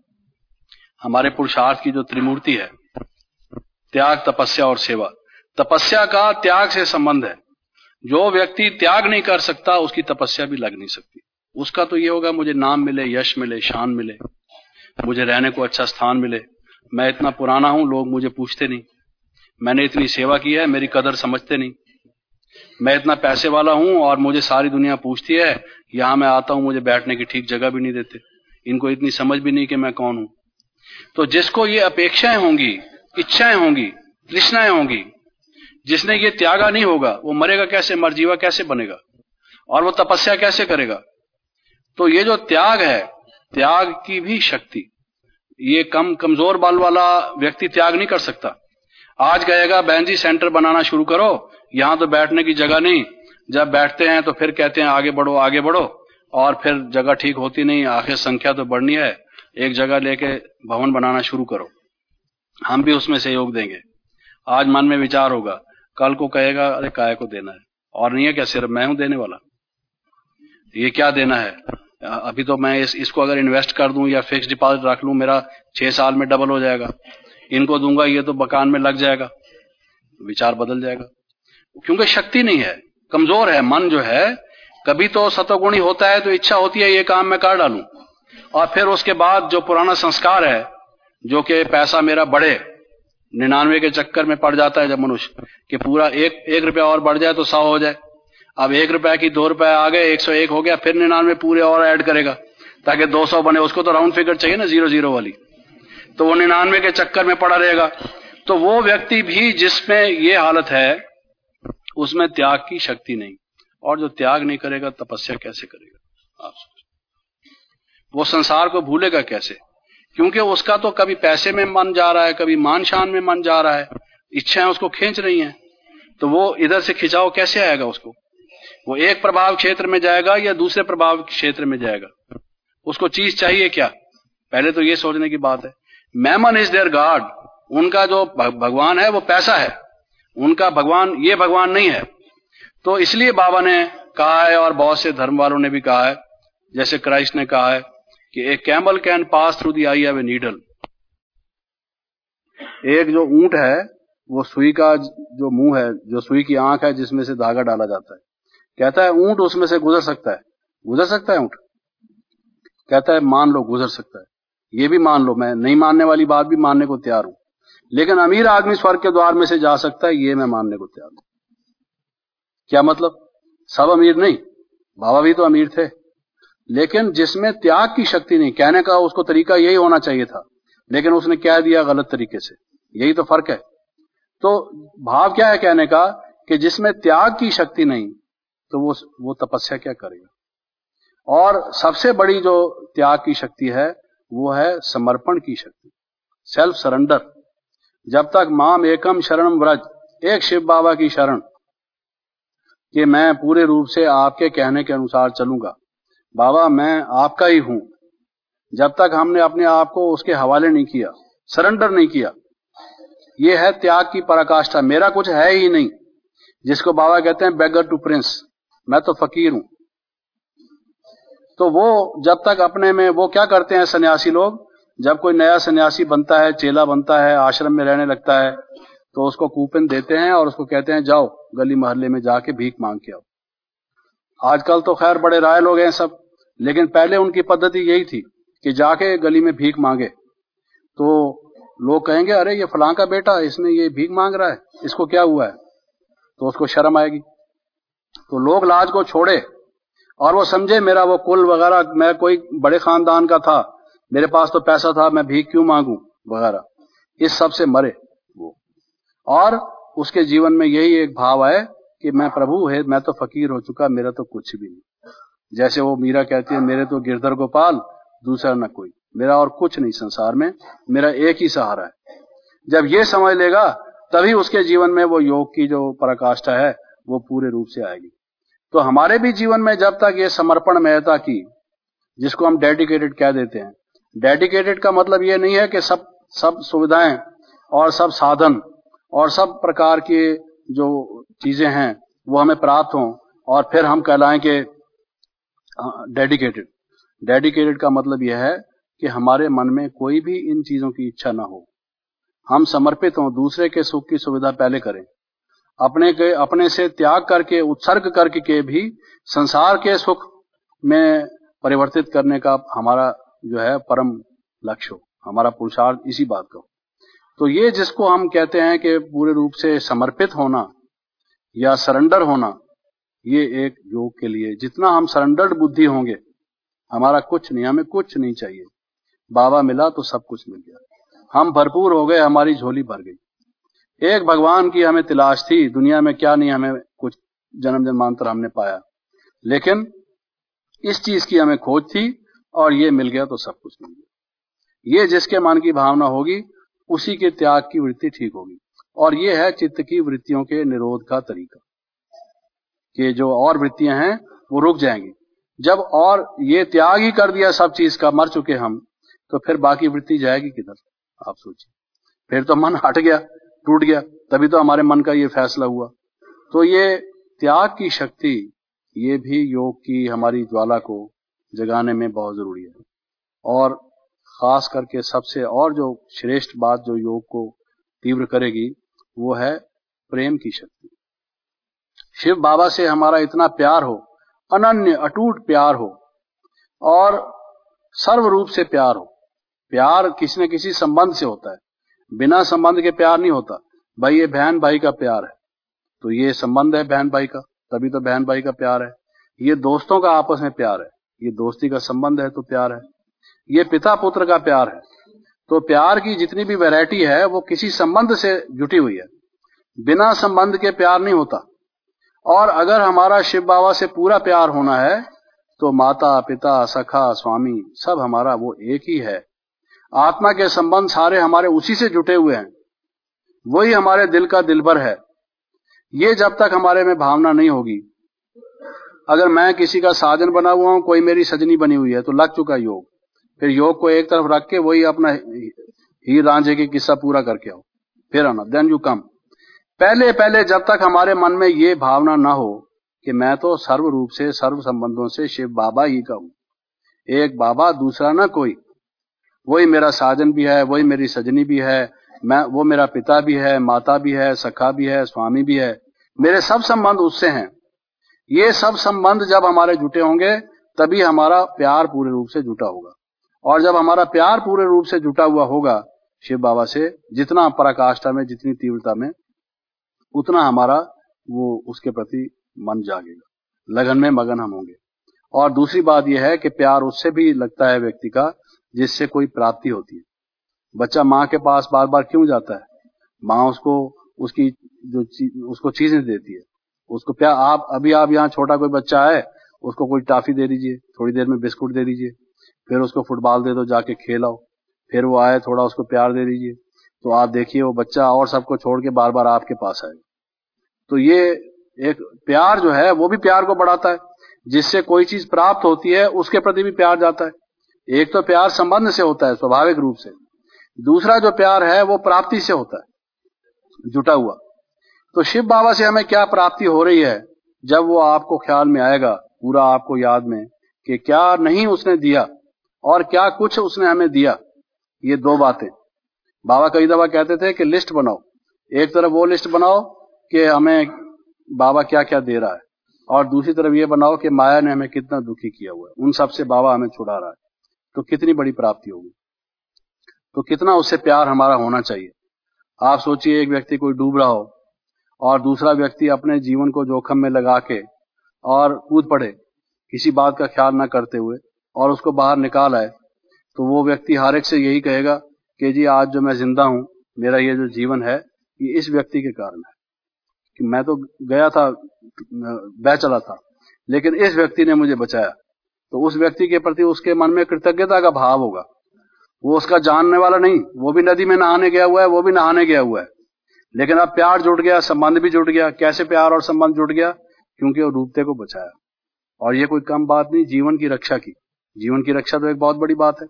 हमारे पुरुषार्थ की जो त्रिमूर्ति है, त्याग, तपस्या और सेवा। तपस्या का त्याग से संबंध है। जो व्यक्ति त्याग नहीं कर सकता उसकी तपस्या भी लग नहीं सकती। उसका तो ये होगा मुझे नाम मिले, यश मिले, शान मिले, मुझे रहने को अच्छा स्थान मिले, मैं इतना पुराना हूं लोग मुझे पूछते नहीं, मैंने इतनी सेवा की है मेरी कदर समझते नहीं, मैं इतना पैसे वाला हूं और मुझे सारी दुनिया पूछती है, यहां मैं आता हूं मुझे बैठने की ठीक जगह भी नहीं देते, इनको इतनी समझ भी नहीं कि मैं कौन हूं। तो जिसको ये अपेक्षाएं होंगी, इच्छाएं होंगी, तृष्णाएं होंगी, जिसने ये त्यागा नहीं होगा, वो मरेगा कैसे, मरजीवा कैसे बनेगा, और वो तपस्या कैसे करेगा? तो ये जो त्याग है, त्याग की भी शक्ति, ये कमजोर बल वाला व्यक्ति त्याग नहीं कर सकता। आज कहेगा बहन जी सेंटर बनाना शुरू करो, यहां तो बैठने की जगह नहीं, जब बैठते हैं तो फिर कहते हैं आगे बढ़ो आगे बढ़ो, और फिर जगह ठीक होती नहीं, आखिर संख्या तो बढ़नी है, एक जगह लेके भवन बनाना शुरू करो, हम भी उसमें सहयोग देंगे। आज मन में विचार होगा, कल को कहेगा अरे काय को देना है, और नहीं है क्या सिर्फ मैं हूं देने वाला, ये क्या देना है, अभी तो मैं इसको अगर इन्वेस्ट कर दूं या फिक्स डिपॉजिट रख लूं, मेरा 6 साल में डबल हो जाएगा, इनको दूंगा ये तो मकान में लग जाएगा, विचार बदल जाएगा। क्योंकि शक्ति नहीं है, कमजोर है मन जो है। कभी तो सतोगुणी होता है तो इच्छा होती है ये काम मैं कर डालूं, और फिर उसके बाद जो पुराना संस्कार है जो कि पैसा मेरा बढ़े, 99 के चक्कर में पड़ जाता है जब मनुष्य कि पूरा एक रुपया और बढ़ जाए तो 100 हो जाए। अब 1 रुपया की 2 रुपया आ गए, 101 हो गया, फिर 99 पूरे और ऐड करेगा ताकि 200 बने। उसको तो राउंड फिगर चाहिए ना, 0 वाली। तो वो 99 के चक्कर में पड़ा रहेगा। तो वो व्यक्ति भी जिसमें ये हालत है, उसमें त्याग की शक्ति नहीं। और जो त्याग नहीं करेगा तपस्या कैसे करेगा आप सोचो? वो संसार को भूलेगा कैसे? क्योंकि उसका तो कभी पैसे में मन जा रहा है, कभी मान शान में मन जा रहा है, इच्छाएं उसको खींच रही हैं। तो वो इधर से खिंचाव कैसे आएगा उसको? वो एक प्रभाव क्षेत्र में जाएगा या दूसरे प्रभाव क्षेत्र में जाएगा? उसको चीज चाहिए क्या? पहले तो ये सोचने की बात है। Mammon is their god. उनका जो भगवान है वो पैसा है, उनका भगवान ये भगवान नहीं है। तो इसलिए बाबा ने कहा है, और बहुत से धर्म वालों ने भी कहा है, जैसे क्राइस्ट ने कहा है कि a camel can pass through the eye of a needle. एक जो ऊंट है, वो सुई का जो मुंह है, जो सुई की आंख है जिसमें से धागा डाला जाता है, कहता है ऊंट उसमें से गुजर सकता है। गुजर सकता है ऊंट? कहता है मान लो गुजर सकता है। ये भी मान लो, मैं नहीं मानने वाली बात भी मानने को तैयार हूं। लेकिन अमीर आदमी स्वर्ग के द्वार में से जा सकता है, ये मैं मानने को तैयार हूं। क्या मतलब? सब अमीर नहीं, बाबा भी तो अमीर थे, लेकिन जिसमें त्याग की शक्ति नहीं। कहने का उसको तरीका यही होना चाहिए था, लेकिन उसने कह दिया गलत तरीके से। यही तो फर्क है। तो भाव क्या है कहने का कि जिसमें त्याग की शक्ति नहीं, तो वो तपस्या क्या करेगा? और सबसे बड़ी जो त्याग की शक्ति है वो है समर्पण की शक्ति, सेल्फ सरेंडर। जब तक माम एकम शरणम व्रज, एक शिव बाबा की शरण, कि मैं पूरे रूप से आपके कहने के अनुसार चलूंगा, बाबा मैं आपका ही हूं, जब तक हमने अपने आप को उसके हवाले नहीं किया, सरेंडर नहीं किया, ये है त्याग की पराकाष्ठा। मेरा कुछ है ही नहीं, जिसको बाबा कहते हैं बेगर टू प्रिंस, मैं तो फकीर हूं। तो वो जब तक अपने में, वो क्या करते हैं सन्यासी लोग, जब कोई नया सन्यासी बनता है, चेला बनता है, आश्रम में रहने लगता है, तो उसको कूपन देते हैं और उसको कहते हैं जाओ गली मोहल्ले में जाके भीख मांग के आओ। आजकल तो खैर बड़े राय लोग हैं सब, लेकिन पहले उनकी पद्धति यही थी कि जाके गली में भीख मांगे। तो लोग कहेंगे अरे ये फलां का बेटा, इसने ये भीख मांग रहा है, इसको क्या हुआ है? तो उसको शर्म आएगी। तो लोग लाज को छोड़े और वो समझे मेरा वो कुल वगैरह, मैं कोई बड़े खानदान का था, मेरे पास तो पैसा था, मैं भीख क्यों मांगू वगैरह, इस सब से मरे वो। और उसके जीवन में यही एक भाव आए कि मैं प्रभु है, मैं तो फकीर हो चुका, मेरा तो कुछ भी नहीं। जैसे वो मीरा कहती है, मेरे तो गिरधर गोपाल, दूसरा न कोई, मेरा और कुछ नहीं संसार में, मेरा एक ही सहारा है। जब ये समझ लेगा तभी उसके जीवन में वो योग की जो पराकाष्ठा है वो पूरे रूप से आएगी। तो हमारे भी जीवन में जब तक ये समर्पण महत्ता की, जिसको हम डेडिकेटेड कह देते हैं, डेडिकेटेड का मतलब ये नहीं है कि सब सुविधाएं और सब साधन और सब प्रकार की जो चीजें हैं वो हमें प्राप्त हों और फिर हम कहलाएं कि डेडिकेटेड। डेडिकेटेड का मतलब यह है कि हमारे मन में कोई भी इन चीजों की इच्छा ना हो, हम समर्पित हों, दूसरे के सुख की सुविधा पहले करें, अपने से त्याग करके, उत्सर्ग करके भी संसार के सुख में परिवर्तित करने का हमारा जो है परम लक्ष्य हो, हमारा पुरुषार्थ इसी बात का हो। तो ये जिसको हम कहते हैं कि पूरे रूप से समर्पित होना या सरेंडर होना, ये एक योग के लिए, जितना हम सरेंडर्ड बुद्धि होंगे, हमारा कुछ नहीं, हमें कुछ नहीं चाहिए, बाबा मिला तो सब कुछ मिल गया, हम भरपूर हो गए, हमारी झोली भर गई। एक भगवान की हमें तलाश थी, दुनिया में क्या नहीं हमें कुछ जन्म जन्मांतर हमने पाया, लेकिन इस चीज की हमें खोज थी और ये मिल गया तो सब कुछ मिल गया। ये जिसके मन की भावना होगी उसी के त्याग की वृत्ति ठीक होगी। और ये है चित्त की वृत्तियों के निरोध का तरीका, कि जो और वृत्तियां हैं वो रुक जाएंगी। जब और ये त्याग ही कर दिया सब चीज का, मर चुके हम, तो फिर बाकी वृत्ति जाएगी किधर? आप सोचिए, फिर तो मन हट गया, टूट गया, तभी तो हमारे मन का ये फैसला हुआ। तो ये त्याग की शक्ति, ये भी योग की हमारी ज्वाला को जगाने में बहुत जरूरी है। और खास करके सबसे और जो श्रेष्ठ बात जो योग को तीव्र करेगी वो है प्रेम की शक्ति। शिव बाबा से हमारा इतना प्यार हो, अनन्य अटूट प्यार हो और सर्व रूप से प्यार हो। प्यार किसी न किसी संबंध से होता है। बिना संबंध के प्यार नहीं होता। भाई ये बहन भाई का प्यार है तो ये संबंध है बहन भाई का, तभी तो बहन भाई का प्यार है। ये दोस्तों का आपस में प्यार है, ये दोस्ती का संबंध है तो प्यार है। ये पिता पुत्र का प्यार है। तो प्यार की जितनी भी वैरायटी है वो किसी संबंध से जुटी हुई है, बिना संबंध के प्यार नहीं होता। और अगर हमारा शिव बाबा से पूरा प्यार होना है तो माता पिता सखा स्वामी सब हमारा वो एक ही है। आत्मा के संबंध सारे हमारे उसी से जुटे हुए हैं, वही हमारे दिल का दिलबर है। ये जब तक हमारे में भावना नहीं होगी, अगर मैं किसी का साजन बना हुआ हूं, कोई मेरी सजनी बनी हुई है तो लग चुका योग। फिर योग को एक तरफ रख के वही अपना हीर रांझे की किस्सा पूरा करके आओ, फिर आना, देन यू कम। पहले पहले जब तक हमारे मन में ये भावना ना हो कि मैं तो सर्व रूप से सर्व संबंधों से शिव बाबा ही का हूं, एक बाबा दूसरा ना कोई, वही मेरा साजन भी है, वही मेरी सजनी भी है, वो मेरा पिता भी है, माता भी है, सखा भी है, स्वामी भी है, मेरे सब संबंध उससे हैं। ये सब संबंध जब हमारे जुटे होंगे तभी हमारा प्यार पूरे रूप से जुटा होगा। और जब हमारा प्यार पूरे रूप से जुटा हुआ होगा शिव बाबा से, जितना पराकाष्ठा में, जितनी तीव्रता में, उतना हमारा वो उसके प्रति मन जागेगा, लगन में मगन हम होंगे। और दूसरी बात यह है कि प्यार उससे भी लगता है व्यक्ति का जिससे कोई प्राप्ति होती है। बच्चा माँ के पास बार बार क्यों जाता है? माँ उसको उसकी उसको चीजें देती है, उसको प्यार। आप यहाँ छोटा कोई बच्चा है, उसको कोई टॉफी दे दीजिए, थोड़ी देर में बिस्कुट दे दीजिए, फिर उसको फुटबॉल दे दो, जाके खेलाओ, फिर वो आए, थोड़ा उसको प्यार दे दीजिए, तो आप देखिए वो बच्चा और सबको छोड़ के बार बार आपके पास आएगा। तो ये एक प्यार जो है वो भी प्यार को बढ़ाता है। जिससे कोई चीज प्राप्त होती है उसके प्रति भी प्यार जाता है। एक तो प्यार संबंध से होता है स्वाभाविक रूप से, दूसरा जो प्यार है वो प्राप्ति से होता है जुटा हुआ। तो शिव बाबा से हमें क्या प्राप्ति हो रही है, जब वो आपको ख्याल में आएगा, पूरा आपको याद में, कि क्या नहीं उसने दिया और क्या कुछ उसने हमें दिया। ये दो बातें बाबा कई दफा कहते थे कि लिस्ट बनाओ। एक तरफ वो लिस्ट बनाओ कि हमें बाबा क्या क्या दे रहा है, और दूसरी तरफ ये बनाओ कि माया ने हमें कितना दुखी किया हुआ है, उन सब से बाबा हमें छुड़ा रहा है। तो कितनी बड़ी प्राप्ति होगी, तो कितना उससे प्यार हमारा होना चाहिए। आप सोचिए, एक व्यक्ति कोई डूब रहा हो और दूसरा व्यक्ति अपने जीवन को जोखिम में लगा के और कूद पड़े किसी बात का ख्याल न करते हुए और उसको बाहर निकाल आए, तो वो व्यक्ति हर एक से यही कहेगा कि जी आज जो मैं जिंदा हूं, मेरा ये जो जीवन है ये इस व्यक्ति के कारण है, कि मैं तो गया था, बह चला था, लेकिन इस व्यक्ति ने मुझे बचाया। तो उस व्यक्ति के प्रति उसके मन में कृतज्ञता का भाव होगा। वो उसका जानने वाला नहीं, वो भी नदी में नहाने गया हुआ है, वो भी नहाने गया हुआ है, लेकिन अब प्यार जुट गया, संबंध भी जुट गया। कैसे प्यार और संबंध जुट गया? क्योंकि वो डूबते को बचाया। और ये कोई कम बात नहीं, जीवन की रक्षा की। जीवन की रक्षा तो एक बहुत बड़ी बात है।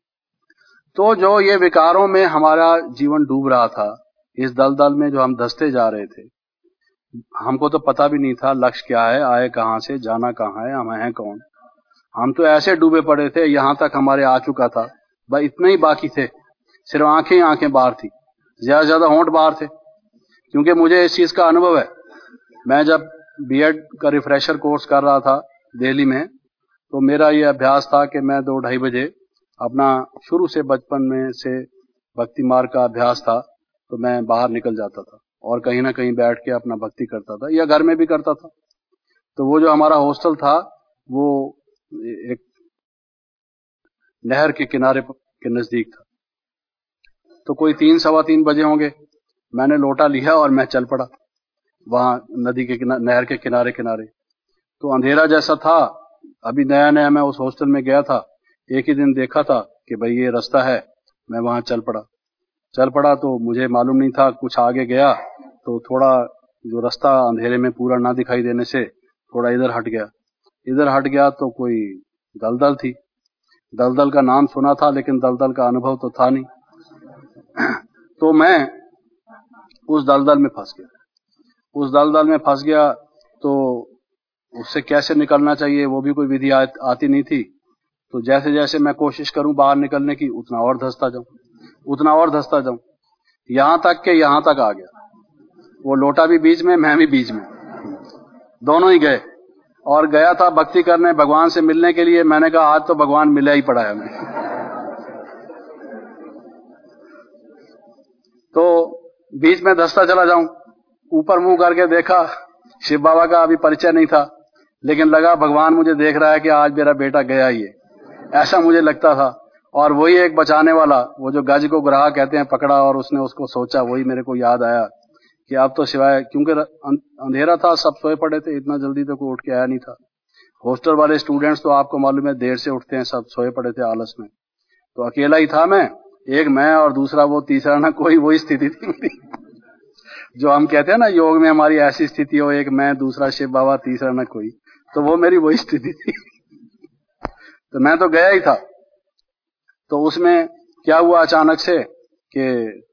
तो जो ये विकारों में हमारा जीवन डूब रहा था, इस दलदल में जो हम धंसते जा रहे थे, हमको तो पता भी नहीं था लक्ष्य क्या है, आए कहां से, जाना कहां है, हम हैं कौन। हम तो ऐसे डूबे पड़े थे, यहां तक हमारे आ चुका था, भाई इतने ही बाकी थे, सिर्फ आंखें आंखें बाहर थी, ज्यादा से ज्यादा होंठ बाहर थे। क्योंकि मुझे इस चीज का अनुभव है। मैं जब बीएड का रिफ्रेशर कोर्स कर रहा था दिल्ली में, तो मेरा ये अभ्यास था कि मैं 2-2:30 बजे अपना, शुरू से बचपन में से भक्ति मार्ग का अभ्यास था, तो मैं बाहर निकल जाता था और कहीं ना कहीं बैठ के अपना भक्ति करता था, या घर में भी करता था। तो वो जो हमारा हॉस्टल था वो एक नहर के किनारे के नजदीक था। तो कोई 3-3:15 बजे होंगे, मैंने लोटा लिया और मैं चल पड़ा वहां नदी के नहर के किनारे किनारे। तो अंधेरा जैसा था, अभी नया नया मैं उस हॉस्टल में गया था, एक ही दिन देखा था कि भाई ये रास्ता है, मैं वहां चल पड़ा। तो मुझे मालूम नहीं था, कुछ आगे गया तो थोड़ा जो रास्ता अंधेरे में पूरा ना दिखाई देने से थोड़ा इधर हट गया तो कोई दलदल थी। दलदल का नाम सुना था लेकिन दलदल का अनुभव तो था नहीं। तो मैं उस दलदल में फंस गया। तो उससे कैसे निकलना चाहिए वो भी कोई विधि आती नहीं थी। तो जैसे जैसे मैं कोशिश करूं बाहर निकलने की, उतना और धंसता जाऊं, यहां तक आ गया। वो लोटा भी बीच में, मैं भी बीच में, दोनों ही गए। और गया था भक्ति करने, भगवान से मिलने के लिए। मैंने कहा आज तो भगवान मिला ही पड़ा है हमें। बीच में धंसता चला जाऊं। ऊपर मुंह करके देखा, शिव बाबा का अभी परिचय नहीं था, लेकिन लगा भगवान मुझे देख रहा है कि आज मेरा बेटा गया ही है, ऐसा मुझे लगता था। और वही एक बचाने वाला, वो जो गज को ग्राह कहते हैं, पकड़ा और उसने उसको सोचा, वही मेरे को याद आया कि अब तो सिवाय, क्योंकि अंधेरा था, सब सोए पड़े थे, इतना जल्दी तो कोई उठ के आया नहीं था। हॉस्टल वाले स्टूडेंट्स तो आपको मालूम है देर से उठते हैं, सब सोए पड़े थे आलस में। तो अकेला ही था मैं, एक मैं और दूसरा वो, तीसरा ना कोई, वही स्थिति थी मेरी। जो हम कहते हैं ना योग में हमारी ऐसी स्थिति हो, एक मैं, दूसरा शिव बाबा, तीसरा ना कोई, तो वो मेरी वही स्थिति थी। तो मैं तो गया ही था। तो उसमें क्या हुआ अचानक से कि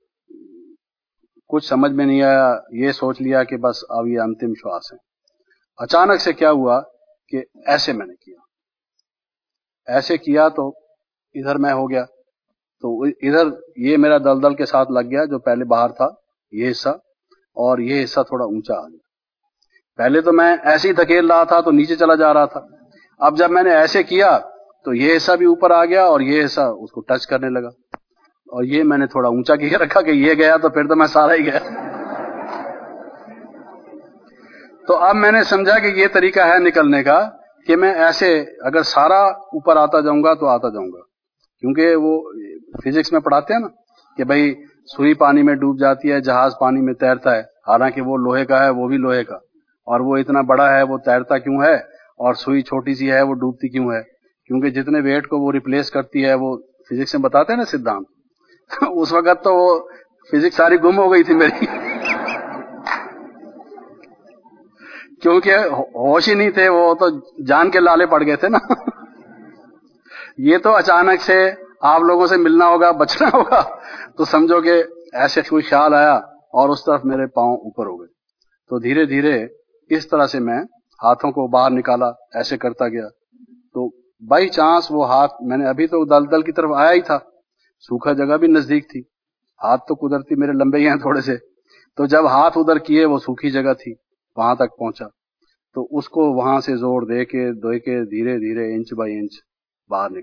कुछ समझ में नहीं आया, ये सोच लिया कि बस अब ये अंतिम श्वास है। अचानक से क्या हुआ कि ऐसे मैंने किया, ऐसे किया तो इधर मैं हो गया, तो इधर ये मेरा दलदल के साथ लग गया, जो पहले बाहर था ये हिस्सा, और ये हिस्सा थोड़ा ऊंचा आ गया। पहले तो मैं ऐसे ही धकेल रहा था तो नीचे चला जा रहा था, अब जब मैंने ऐसे किया तो ये हिस्सा भी ऊपर आ गया और ये हिस्सा उसको टच करने लगा, और ये मैंने थोड़ा ऊंचा किया रखा कि ये गया तो फिर तो मैं सारा ही गया। तो अब मैंने समझा कि ये तरीका है निकलने का कि मैं ऐसे अगर सारा ऊपर आता जाऊंगा तो आता जाऊंगा, क्योंकि वो फिजिक्स में पढ़ाते हैं ना कि भाई सुई पानी में डूब जाती है, जहाज पानी में तैरता है, हालांकि वो लोहे का है, वो भी लोहे का, और वो इतना बड़ा है, वो तैरता क्यों है, और सुई छोटी सी है, वो डूबती क्यों है, क्योंकि जितने वेट को वो रिप्लेस करती है, वो फिजिक्स में बताते हैं ना सिद्धांत। उस वक्त तो वो फिजिक्स सारी गुम हो गई थी मेरी। क्योंकि होश ही नहीं थे, वो तो जान के लाले पड़ गए थे ना। ये तो अचानक से आप लोगों से मिलना होगा, बचना होगा, तो समझो कि ऐसे कोई ख्याल आया और उस तरफ मेरे पांव ऊपर हो गए। तो धीरे धीरे इस तरह से मैं हाथों को बाहर निकाला, ऐसे करता गया। तो बाई चांस वो हाथ, मैंने अभी तो दलदल की तरफ आया ही था, सूखा जगह भी नजदीक थी, हाथ तो कुदरती मेरे लंबे ही हैं थोड़े से, तो जब हाथ उधर किए वो सूखी जगह थी, वहां तक पहुंचा, तो उसको वहां से जोर दे के धीरे धीरे इंच बाई इंच बाहर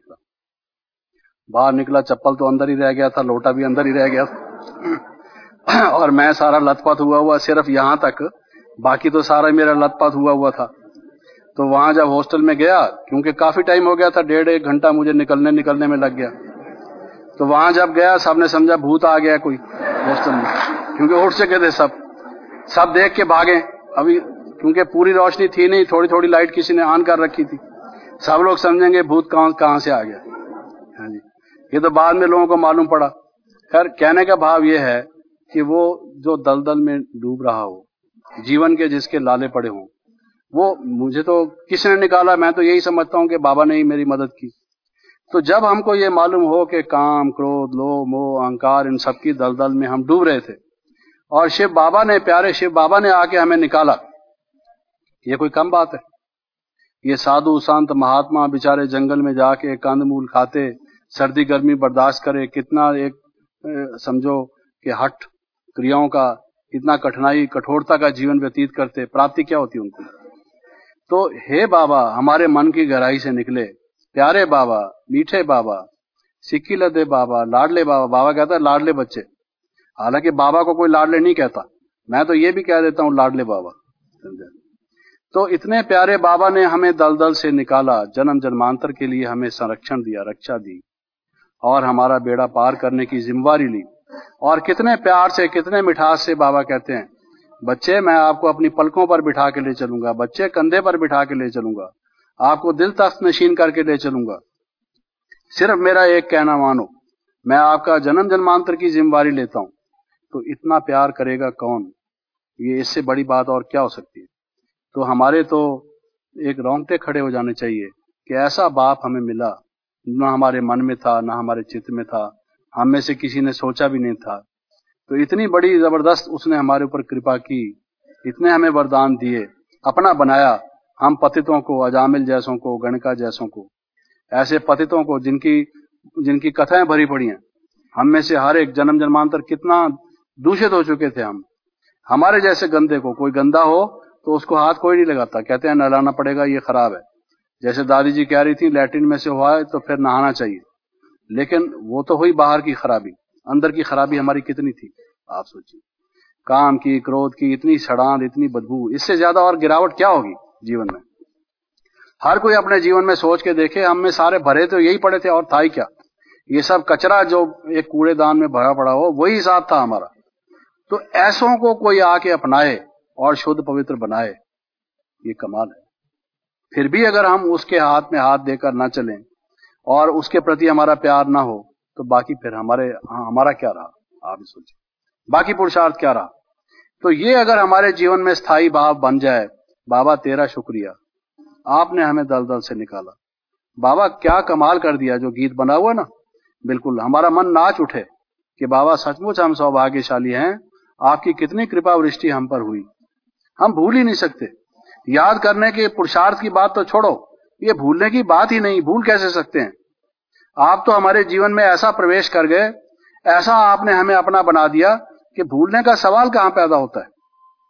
निकला। चप्पल तो अंदर ही रह गया था, लोटा भी अंदर ही रह गया था। और मैं सारा लथपथ हुआ सिर्फ यहां तक, बाकी तो सारा मेरा लथपथ हुआ था। तो वहां जब हॉस्टल में गया, क्योंकि काफी टाइम हो गया था, 1.5 घंटा मुझे निकलने में लग गया, तो वहां जब गया सबने समझा भूत आ गया कोई हॉस्टल में, क्योंकि उठ चुके थे सब देख के भागे। अभी क्योंकि पूरी रोशनी थी नहीं, थोड़ी थोड़ी लाइट किसी ने ऑन कर रखी थी, सब लोग समझेंगे भूत कहां से आ गया। हाँ जी, ये तो बाद में लोगों को मालूम पड़ा। खैर, कहने का भाव ये है कि वो जो दलदल में डूब रहा हो, जीवन के जिसके लाले पड़े हों, वो मुझे तो किसने निकाला, मैं तो यही समझता हूं कि बाबा ने ही मेरी मदद की। तो जब हमको ये मालूम हो कि काम, क्रोध, लोभ, मोह, अहंकार, इन सबकी दलदल में हम डूब रहे थे, और शिव बाबा ने, प्यारे शिव बाबा ने आके हमें निकाला, ये कोई कम बात है। ये साधु संत महात्मा बेचारे जंगल में जाके कंदमूल खाते, सर्दी गर्मी बर्दाश्त करे, कितना एक समझो कि हठ क्रियाओं का, कितना कठिनाई कठोरता का जीवन व्यतीत करते, प्राप्ति क्या होती उनको। तो हे बाबा, हमारे मन की गहराई से निकले प्यारे बाबा, मीठे बाबा, सिक्की लदे बाबा, लाडले बाबा। बाबा कहता है लाडले बच्चे, हालांकि बाबा को कोई लाडले नहीं कहता, मैं तो ये भी कह देता हूं लाडले बाबा। तो इतने प्यारे बाबा ने हमें दलदल से निकाला, जन्म जन्मांतर के लिए हमें संरक्षण दिया, रक्षा दी, और हमारा बेड़ा पार करने की जिम्मेवारी ली। और कितने प्यार से, कितने मिठास से बाबा कहते हैं, बच्चे मैं आपको अपनी पलकों पर बिठा के ले चलूंगा, बच्चे कंधे पर बिठा के ले चलूंगा, आपको दिल तख्त नशीन करके ले चलूंगा, सिर्फ मेरा एक कहना मानो, मैं आपका जन्म जन्मांतर की जिम्मेवारी लेता हूं। तो इतना प्यार करेगा कौन, ये इससे बड़ी बात और क्या हो सकती है। तो हमारे तो एक रोंगटे खड़े हो जाने चाहिए कि ऐसा बाप हमें मिला, ना हमारे मन में था, ना हमारे चित्त में था, हम में से किसी ने सोचा भी नहीं था। तो इतनी बड़ी जबरदस्त उसने हमारे ऊपर कृपा की, इतने हमें वरदान दिए, अपना बनाया, हम पतितों को, अजामिल जैसों को, गणका जैसों को, ऐसे पतितों को जिनकी कथाएं भरी पड़ी हैं, हम में से हर एक जन्म जन्मांतर कितना दूषित हो चुके थे हम। हमारे जैसे गंदे को, कोई गंदा हो तो उसको हाथ कोई नहीं लगाता, कहते हैं नहलाना पड़ेगा, ये खराब है। जैसे दादी जी कह रही थी लैट्रिन में से हुआ है तो फिर नहाना चाहिए, लेकिन वो तो हुई बाहर की खराबी, अंदर की खराबी हमारी कितनी थी आप सोचिए। काम की, क्रोध की, इतनी सड़ांध, इतनी बदबू, इससे ज्यादा और गिरावट क्या होगी जीवन में। हर कोई अपने जीवन में सोच के देखे, हम में सारे भरे तो यही पड़े थे और था ही क्या। ये सब कचरा जो एक कूड़ेदान में भरा पड़ा हो, वही हिसाब था हमारा। तो ऐसों को कोई आके अपनाए और शुद्ध पवित्र बनाए, ये कमाल है। फिर भी अगर हम उसके हाथ में हाथ देकर ना चलें और उसके प्रति हमारा प्यार ना हो, तो बाकी फिर हमारा क्या रहा, आप सोचिए, बाकी पुरुषार्थ क्या रहा। तो ये अगर हमारे जीवन में स्थायी भाव बन जाए, बाबा तेरा शुक्रिया, आपने हमें दलदल से निकाला, बाबा क्या कमाल कर दिया। जो गीत बना हुआ ना, बिल्कुल हमारा मन नाच उठे कि बाबा सचमुच हम सौभाग्यशाली हैं, आपकी कितनी कृपा वृष्टि हम पर हुई। हम भूल ही नहीं सकते। याद करने के पुरुषार्थ की बात तो छोड़ो, ये भूलने की बात ही नहीं, भूल कैसे सकते हैं। आप तो हमारे जीवन में ऐसा प्रवेश कर गए, ऐसा आपने हमें अपना बना दिया कि भूलने का सवाल कहां पैदा होता है।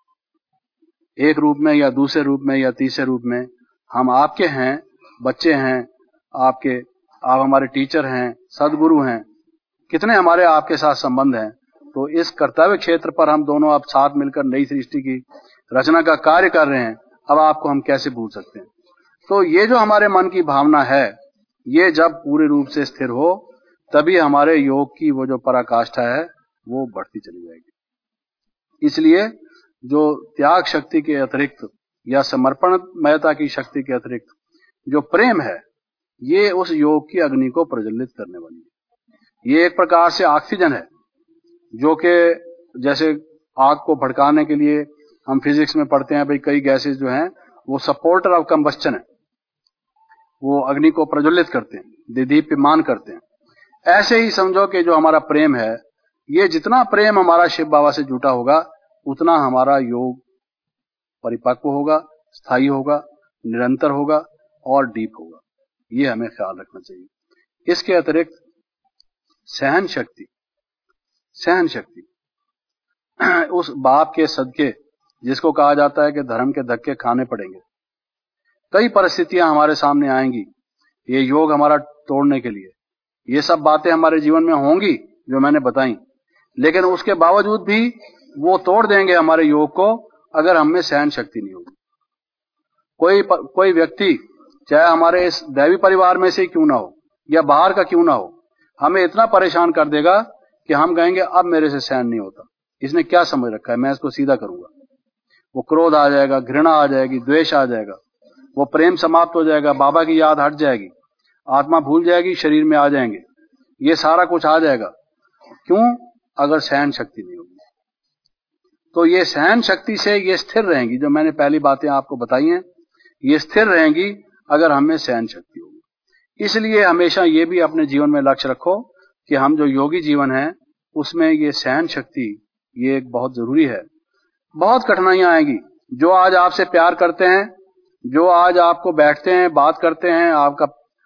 एक रूप में या दूसरे रूप में या तीसरे रूप में हम आपके हैं, बच्चे हैं आपके, आप हमारे टीचर हैं, सदगुरु हैं, कितने हमारे आपके साथ संबंध हैं। तो इस कर्तव्य क्षेत्र पर हम दोनों अब साथ मिलकर नई सृष्टि की रचना का कार्य कर रहे हैं। अब आपको हम कैसे भूल सकते हैं। तो ये जो हमारे मन की भावना है, ये जब पूरे रूप से स्थिर हो, तभी हमारे योग की वो जो पराकाष्ठा है वो बढ़ती चली जाएगी। इसलिए जो त्याग शक्ति के अतिरिक्त या समर्पणमयता की शक्ति के अतिरिक्त जो प्रेम है, ये उस योग की अग्नि को प्रज्वलित करने वाली है। ये एक प्रकार से ऑक्सीजन है, जो कि जैसे आग को भड़काने के लिए हम फिजिक्स में पढ़ते हैं भाई, कई गैसेस जो हैं वो सपोर्टर ऑफ कंबस्टन है, वो अग्नि को प्रज्वलित करते हैं, दीप्यमान करते हैं। ऐसे ही समझो कि जो हमारा प्रेम है, ये जितना प्रेम हमारा शिव बाबा से जुटा होगा, उतना हमारा योग परिपक्व होगा, स्थायी होगा, निरंतर होगा और डीप होगा। ये हमें ख्याल रखना चाहिए। इसके अतिरिक्त सहन शक्ति उस बाप के सदके, जिसको कहा जाता है कि धर्म के धक्के खाने पड़ेंगे। कई परिस्थितियां हमारे सामने आएंगी ये योग हमारा तोड़ने के लिए। ये सब बातें हमारे जीवन में होंगी जो मैंने बताई, लेकिन उसके बावजूद भी वो तोड़ देंगे हमारे योग को अगर हम में सहन शक्ति नहीं होगी। कोई व्यक्ति, चाहे हमारे इस दैवी परिवार में से क्यों ना हो या बाहर का क्यों ना हो, हमें इतना परेशान कर देगा कि हम कहेंगे अब मेरे से सहन नहीं होता, इसने क्या समझ रखा है, मैं इसको सीधा करूंगा। वो क्रोध आ जाएगा, घृणा आ जाएगी, द्वेष आ जाएगा, वो प्रेम समाप्त हो जाएगा, बाबा की याद हट जाएगी, आत्मा भूल जाएगी, शरीर में आ जाएंगे, ये सारा कुछ आ जाएगा। क्यों? अगर सहन शक्ति नहीं होगी। तो ये सहन शक्ति से ये स्थिर रहेंगी, जो मैंने पहली बातें आपको बताई हैं, ये स्थिर रहेंगी अगर हमें सहन शक्ति होगी। इसलिए हमेशा ये भी अपने जीवन में लक्ष्य रखो कि हम जो योगी जीवन है उसमें ये सहन शक्ति ये एक बहुत जरूरी है। बहुत कठिनाइयां आएंगी। जो आज आपसे प्यार करते हैं, जो आज आपको बैठते हैं, बात करते हैं, आपका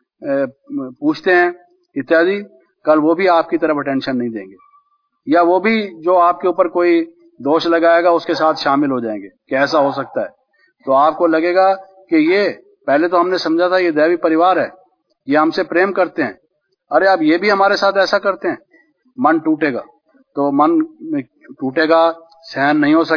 पूछते हैं इत्यादि, कल वो भी आपकी तरफ अटेंशन नहीं देंगे, या वो भी जो आपके ऊपर कोई दोष लगाएगा उसके साथ शामिल हो जाएंगे कि ऐसा हो सकता है। तो आपको लगेगा कि ये पहले तो हमने समझा था ये दैवी परिवार है, ये हमसे प्रेम करते हैं, अरे अब ये भी हमारे साथ ऐसा करते हैं। मन टूटेगा, तो मन टूटेगा, सहन नहीं हो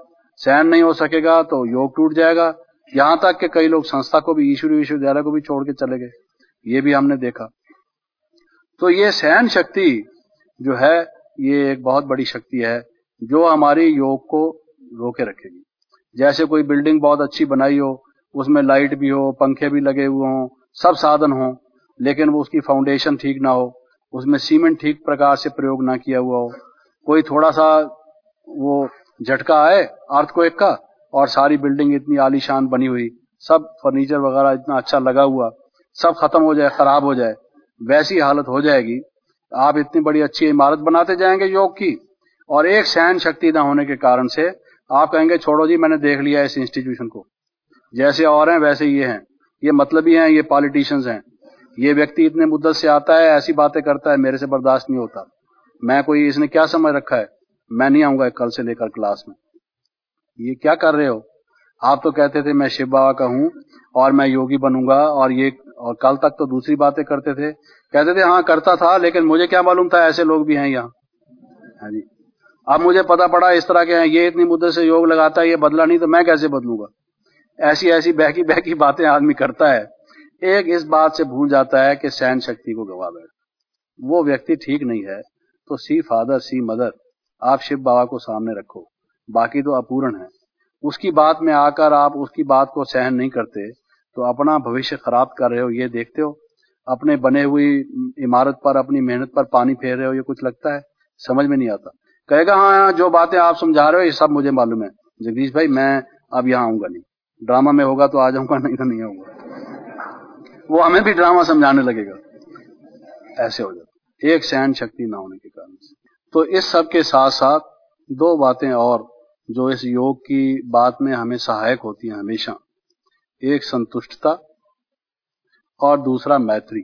सकेगा तो योग टूट जाएगा। यहां तक कि कई लोग संस्था को भी, ईश्वरीय विश्वविद्यालय को भी छोड़ के चले गए, ये भी हमने देखा। तो ये सहन शक्ति जो है ये एक बहुत बड़ी शक्ति है जो हमारी योग को रोके रखेगी। जैसे कोई बिल्डिंग बहुत अच्छी बनाई हो, उसमें लाइट भी हो, पंखे भी लगे हुए हों, सब साधन हो, लेकिन वो उसकी फाउंडेशन ठीक ना हो, उसमें सीमेंट ठीक प्रकार से प्रयोग ना किया हुआ हो, कोई थोड़ा सा वो झटका आए अर्थक्वेक का और सारी बिल्डिंग इतनी आलीशान बनी हुई, सब फर्नीचर वगैरह इतना अच्छा लगा हुआ, सब खत्म हो जाए, खराब हो जाए, वैसी हालत हो जाएगी। आप इतनी बड़ी अच्छी इमारत बनाते जाएंगे योग की, और एक सहन शक्ति न होने के कारण से आप कहेंगे छोड़ो जी, मैंने देख लिया इस इंस्टीट्यूशन को, जैसे और हैं वैसे ये हैं, ये मतलबी हैं, ये पॉलिटिशियंस हैं, ये व्यक्ति इतने मुद्दत से आता है, ऐसी बातें करता है, मेरे से बर्दाश्त नहीं होता, मैं कोई, इसने क्या समझ रखा है, मैं नहीं आऊंगा कल से लेकर क्लास में। ये क्या कर रहे हो? आप तो कहते थे मैं शिव बाबा का हूं और मैं योगी बनूंगा, और कल तक तो दूसरी बातें करते थे, कहते थे हाँ करता था, लेकिन मुझे क्या मालूम था ऐसे लोग भी हैं यहाँ। हाँ जी। अब मुझे पता पड़ा इस तरह के हैं, ये इतनी मुद्दत से योग लगाता है, ये बदला नहीं तो मैं कैसे बदलूंगा। ऐसी ऐसी बहकी बहकी बातें आदमी करता है। एक इस बात से भूल जाता है कि सहन शक्ति को गवा बैठ, वो व्यक्ति ठीक नहीं है। तो सी फादर सी मदर, आप शिव बाबा को सामने रखो, बाकी तो अपूर्ण है। उसकी बात में आकर आप उसकी बात को सहन नहीं करते तो अपना भविष्य खराब कर रहे हो। ये देखते हो अपने बने हुई इमारत पर, अपनी मेहनत पर पानी फेर रहे हो। ये कुछ लगता है, समझ में नहीं आता। कहेगा हाँ जो बातें आप समझा रहे हो ये सब मुझे मालूम है जगदीश भाई, मैं अब यहाँ आऊंगा नहीं। ड्रामा में होगा तो आ जाऊंगा, नहीं तो नहीं आऊंगा। वो हमें भी ड्रामा समझाने लगेगा। ऐसे हो जाता एक सहन शक्ति ना होने के कारण से। तो इस सब के साथ साथ दो बातें और जो इस योग की बात में हमें सहायक होती हैं हमेशा, एक संतुष्टता और दूसरा मैत्री।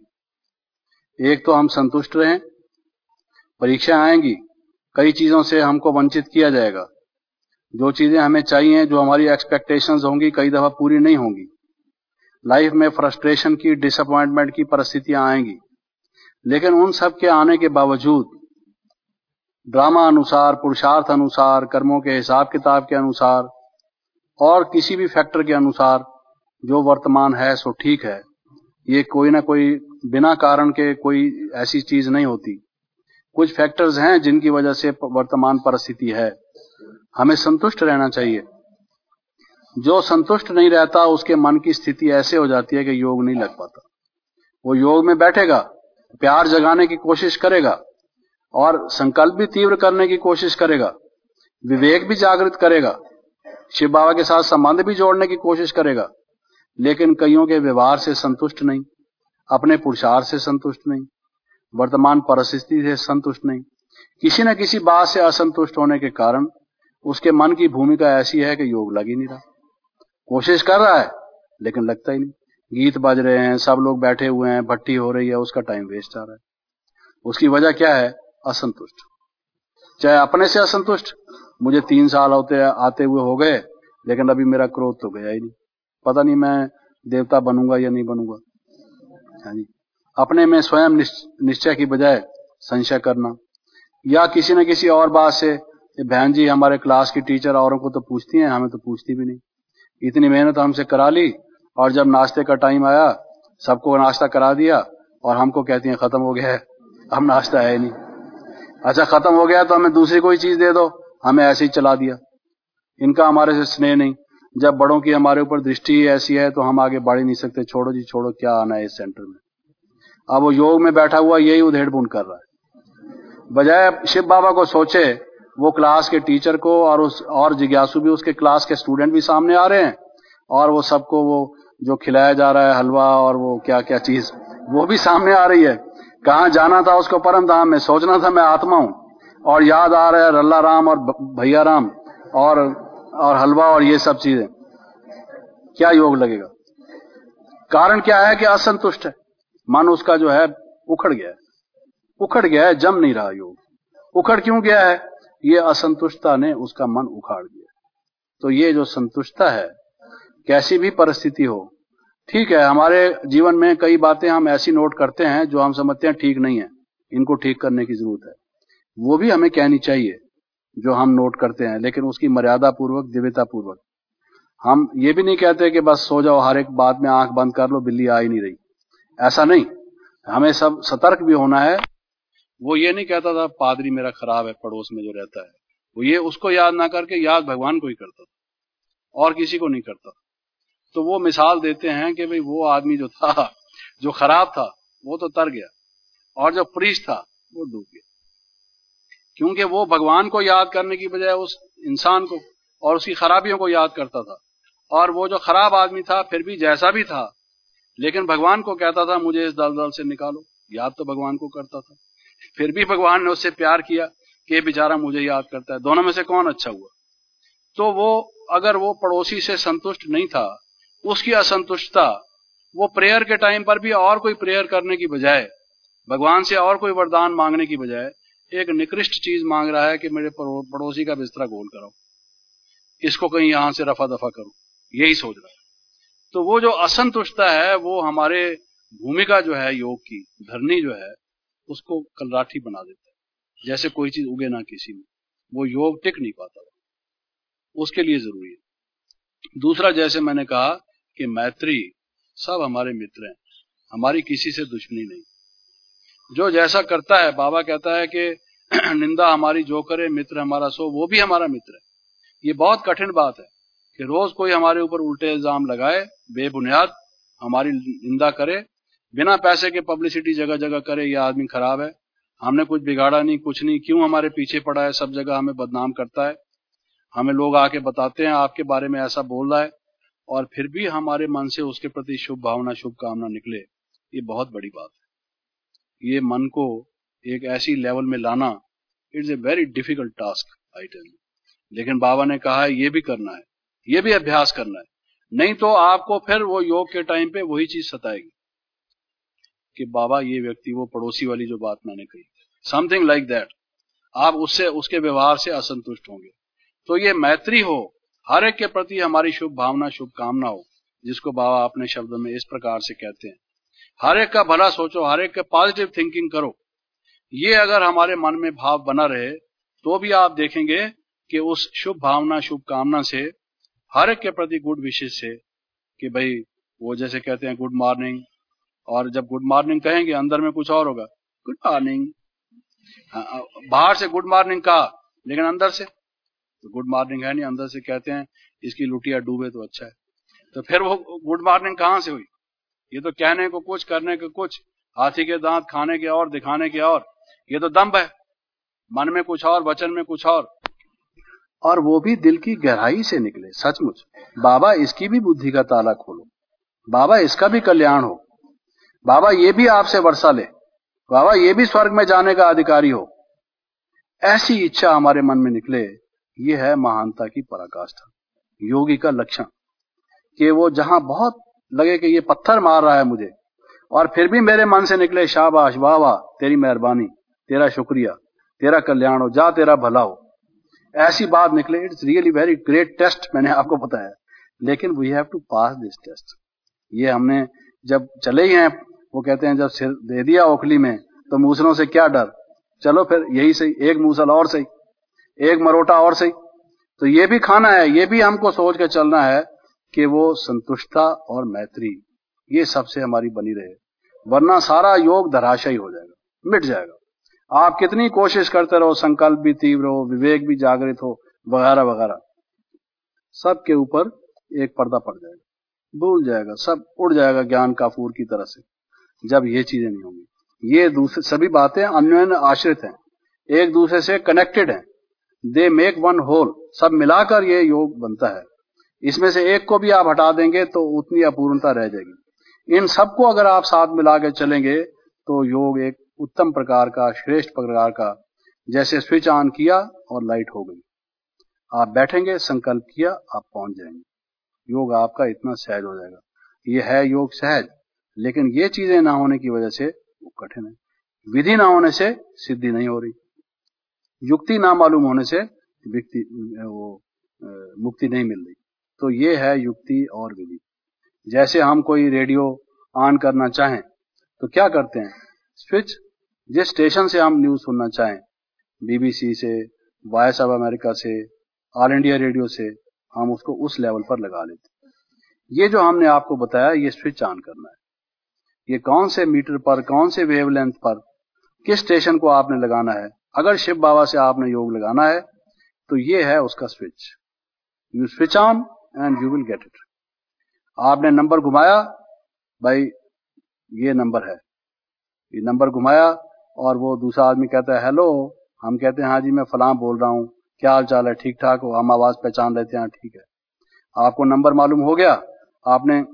एक तो हम संतुष्ट रहें, परीक्षा आएंगी, कई चीजों से हमको वंचित किया जाएगा। जो चीजें हमें चाहिए, जो हमारी एक्सपेक्टेशंस होंगी, कई दफा पूरी नहीं होंगी। लाइफ में फ्रस्ट्रेशन की, डिसअपॉइंटमेंट की परिस्थितियां आएंगी। लेकिन उन सब के आने के बावजूद ड्रामा अनुसार, पुरुषार्थ अनुसार, कर्मों के हिसाब किताब के अनुसार और किसी भी फैक्टर के अनुसार जो वर्तमान है सो ठीक है। ये कोई ना कोई बिना कारण के कोई ऐसी चीज नहीं होती। कुछ फैक्टर्स हैं जिनकी वजह से वर्तमान परिस्थिति है। हमें संतुष्ट रहना चाहिए। जो संतुष्ट नहीं रहता उसके मन की स्थिति ऐसे हो जाती है कि योग नहीं लग पाता। वो योग में बैठेगा, प्यार जगाने की कोशिश करेगा और संकल्प भी तीव्र करने की कोशिश करेगा, विवेक भी जागृत करेगा, शिव बाबा के साथ संबंध भी जोड़ने की कोशिश करेगा। लेकिन कईयों के व्यवहार से संतुष्ट नहीं, अपने पुरुषार्थ से संतुष्ट नहीं, वर्तमान परिस्थिति से संतुष्ट नहीं, किसी न किसी बात से असंतुष्ट होने के कारण उसके मन की भूमिका ऐसी है कि योग लग ही नहीं रहा। कोशिश कर रहा है लेकिन लगता ही नहीं। गीत बज रहे हैं, सब लोग बैठे हुए हैं, भट्टी हो रही है, उसका टाइम वेस्ट आ रहा है। उसकी वजह क्या है? असंतुष्ट। चाहे अपने से असंतुष्ट, मुझे 3 साल आते हुए हो गए लेकिन अभी मेरा क्रोध तो गया ही नहीं, पता नहीं मैं देवता बनूंगा या नहीं बनूंगा। हाँ जी, अपने में स्वयं निश्चय की बजाय संशय करना, या किसी न किसी और बात से, बहन जी हमारे क्लास की टीचर औरों को तो पूछती हैं, हमें तो पूछती भी नहीं। इतनी मेहनत हमसे करा ली और जब नाश्ते का टाइम आया सबको नाश्ता करा दिया और हमको कहती हैं खत्म हो गया है, हम नाश्ता है नहीं। अच्छा खत्म हो गया तो हमें दूसरी कोई चीज दे दो, हमें ऐसे ही चला दिया। इनका हमारे से स्नेह नहीं। जब बड़ों की हमारे ऊपर दृष्टि ऐसी है तो हम आगे बढ़ ही नहीं सकते। छोड़ो जी छोड़ो, क्या आना है इस सेंटर में। अब वो योग में बैठा हुआ यही उधेड़ बुन कर रहा है। बजाय शिव बाबा को सोचे, वो क्लास के टीचर को और जिज्ञासु भी, उसके क्लास के स्टूडेंट भी सामने आ रहे हैं और वो सबको वो जो खिलाया जा रहा है हलवा और वो क्या क्या चीज वो भी सामने आ रही है। कहाँ जाना था उसको? परम धाम में। सोचना था मैं आत्मा हूं और याद आ रहा है रल्ला राम और भैया राम और हलवा और ये सब चीजें। क्या योग लगेगा? कारण क्या है कि असंतुष्ट है मन। उसका जो है उखड़ गया है, जम नहीं रहा योग। उखड़ क्यों गया है? ये असंतुष्टता ने उसका मन उखाड़ दिया। तो ये जो संतुष्टता है, कैसी भी परिस्थिति हो, ठीक है, हमारे जीवन में कई बातें हम ऐसी नोट करते हैं जो हम समझते हैं ठीक नहीं है, इनको ठीक करने की जरूरत है, वो भी हमें कहनी चाहिए जो हम नोट करते हैं, लेकिन उसकी मर्यादा पूर्वक, दिव्यता पूर्वक। हम ये भी नहीं कहते कि बस सो जाओ, हर एक बात में आंख बंद कर लो, बिल्ली आ ही नहीं रही, ऐसा नहीं। हमें सब सतर्क भी होना है। वो ये नहीं कहता था पादरी मेरा खराब है पड़ोस में जो रहता है, वो ये उसको याद ना करके याद भगवान को ही करता था और किसी को नहीं करता। तो वो मिसाल देते हैं कि भाई वो आदमी जो था, जो खराब था, वो तो तर गया और जो प्रीस्ट था वो डूब गया, क्योंकि वो भगवान को याद करने की बजाय उस इंसान को और उसकी खराबियों को याद करता था। और वो जो खराब आदमी था, फिर भी जैसा भी था, लेकिन भगवान को कहता था मुझे इस दलदल से निकालो। याद तो भगवान को करता था, फिर भी भगवान ने उससे प्यार किया कि बेचारा मुझे याद करता है। दोनों में से कौन अच्छा हुआ? तो वो अगर वो पड़ोसी से संतुष्ट नहीं था, उसकी असंतुष्टता, वो प्रेयर के टाइम पर भी और कोई प्रेयर करने की बजाय, भगवान से और कोई वरदान मांगने की बजाय एक निकृष्ट चीज मांग रहा है कि मेरे पड़ोसी का बिस्तरा गोल कराओ, इसको कहीं यहां से रफा दफा करो, यही सोच रहा है। तो वो जो असंतुष्टता है, वो हमारे भूमिका जो है योग की, धरनी जो है, उसको कलराठी बना देता है, जैसे कोई चीज उगे ना किसी में। वो योग टिक नहीं पाता, उसके लिए जरूरी है। दूसरा, जैसे मैंने कहा कि मैत्री, सब हमारे मित्र हैं, हमारी किसी से दुश्मनी नहीं। जो जैसा करता है, बाबा कहता है कि निंदा हमारी जो करे मित्र हमारा सो, वो भी हमारा मित्र है। ये बहुत कठिन बात है कि रोज कोई हमारे ऊपर उल्टे इल्जाम लगाए, बेबुनियाद हमारी निंदा करे, बिना पैसे के पब्लिसिटी जगह जगह करे, ये आदमी खराब है, हमने कुछ बिगाड़ा नहीं, कुछ नहीं, क्यों हमारे पीछे पड़ा है, सब जगह हमें बदनाम करता है, हमें लोग आके बताते हैं आपके बारे में ऐसा बोल रहा है, और फिर भी हमारे मन से उसके प्रति शुभ भावना, शुभ कामना निकले, ये बहुत बड़ी बात है। ये मन को एक ऐसी लेवल में लाना, it's a very difficult task, I tell you. लेकिन बाबा ने कहा है ये भी करना है, ये भी अभ्यास करना है, नहीं तो आपको फिर वो योग के टाइम पे वही चीज सताएगी कि बाबा ये व्यक्ति, वो पड़ोसी वाली जो बात मैंने कही, समथिंग लाइक दैट, आप उससे, उसके व्यवहार से असंतुष्ट होंगे। तो ये मैत्री हो, हर एक के प्रति हमारी शुभ भावना, शुभ कामना हो, जिसको बाबा अपने शब्दों में इस प्रकार से कहते हैं, हर एक का भला सोचो, हर एक का पॉजिटिव थिंकिंग करो। ये अगर हमारे मन में भाव बना रहे तो भी आप देखेंगे कि उस शुभ भावना, शुभ कामना से, हर एक के प्रति गुड विशेष से, कि भाई वो जैसे कहते हैं गुड मॉर्निंग, और जब गुड मॉर्निंग कहेंगे अंदर में कुछ और होगा, गुड मॉर्निंग, बाहर से गुड मॉर्निंग कहा लेकिन अंदर से तो गुड मॉर्निंग है नहीं, अंदर से कहते हैं इसकी लुटिया डूबे तो अच्छा है। तो फिर वो गुड मॉर्निंग कहां से हुई? ये तो कहने को कुछ, करने को कुछ, हाथी के दांत खाने के और, दिखाने के और, ये तो दंभ है, मन में कुछ और, वचन में कुछ और वो भी दिल की गहराई से निकले सचमुच। बाबा इसकी भी बुद्धि का ताला खोलो, बाबा इसका भी कल्याण हो, बाबा ये भी आपसे वर्षा ले, बाबा ये भी स्वर्ग में जाने का अधिकारी हो, ऐसी इच्छा हमारे मन में निकले। ये है महानता की पराकाष्ठा, योगी का लक्षण, कि वो जहां बहुत लगे कि ये पत्थर मार रहा है मुझे, और फिर भी मेरे मन से निकले शाबाश, वाह वाह, तेरी मेहरबानी, तेरा शुक्रिया, तेरा कल्याण हो, जा तेरा भला हो, ऐसी बात निकले। It's really very great test, मैंने आपको बताया, लेकिन we have to pass this test. ये हमने जब चले ही हैं, वो कहते हैं जब सिर दे दिया ओखली में तो मूसलों से क्या डर, चलो फिर यही सही, एक मूसल और सही, एक मरोटा और सही। तो ये भी खाना है, ये भी हमको सोच के चलना है कि वो संतुष्टता और मैत्री, ये सबसे हमारी बनी रहे, वरना सारा योग धराशायी हो जाएगा, मिट जाएगा। आप कितनी कोशिश करते रहो, संकल्प भी तीव्र हो, विवेक भी जागृत हो, वगैरह वगैरह, सबके ऊपर एक पर्दा पड़ जाएगा, भूल जाएगा, सब उड़ जाएगा ज्ञान काफूर की तरह से, जब ये चीजें नहीं होंगी। ये दूसरी सभी बातें अन्योन्य आश्रित हैं, एक दूसरे से कनेक्टेड हैं, दे मेक वन होल, सब मिलाकर ये योग बनता है। इसमें से एक को भी आप हटा देंगे तो उतनी अपूर्णता रह जाएगी। इन सबको अगर आप साथ मिला के चलेंगे तो योग एक उत्तम प्रकार का, श्रेष्ठ प्रकार का, जैसे स्विच ऑन किया और लाइट हो गई, आप बैठेंगे, संकल्प किया, आप पहुंच जाएंगे, योग आपका इतना सहज हो जाएगा। ये है योग सहज, लेकिन ये चीजें ना होने की वजह से वो कठिन है। विधि ना होने से सिद्धि नहीं हो रही, युक्ति ना मालूम होने से मुक्ति नहीं मिल रही। तो ये है युक्ति और विधि। जैसे हम कोई रेडियो ऑन करना चाहें तो क्या करते हैं, स्विच, जिस स्टेशन से हम न्यूज सुनना चाहें, बीबीसी से, वॉइस ऑफ अमेरिका से, ऑल इंडिया रेडियो से, हम उसको उस लेवल पर लगा लेते हैं। ये जो हमने आपको बताया, ये स्विच ऑन करना है, ये कौन से मीटर पर, कौन से वेवलेंथ पर, किस स्टेशन को आपने लगाना है। अगर शिव बाबा से आपने योग लगाना है तो ये है उसका switch, you switch on and you will get it. आपने नंबर घुमाया, भाई ये नंबर है, ये नंबर घुमाया, और वो दूसरा आदमी कहता है हेलो, हम कहते हैं हाँ जी मैं फलां बोल रहा हूं, क्या हाल चाल है, ठीक ठाक हो, हम आवाज पहचान लेते हैं, ठीक है। आपको नंबर मालूम हो गया, आपने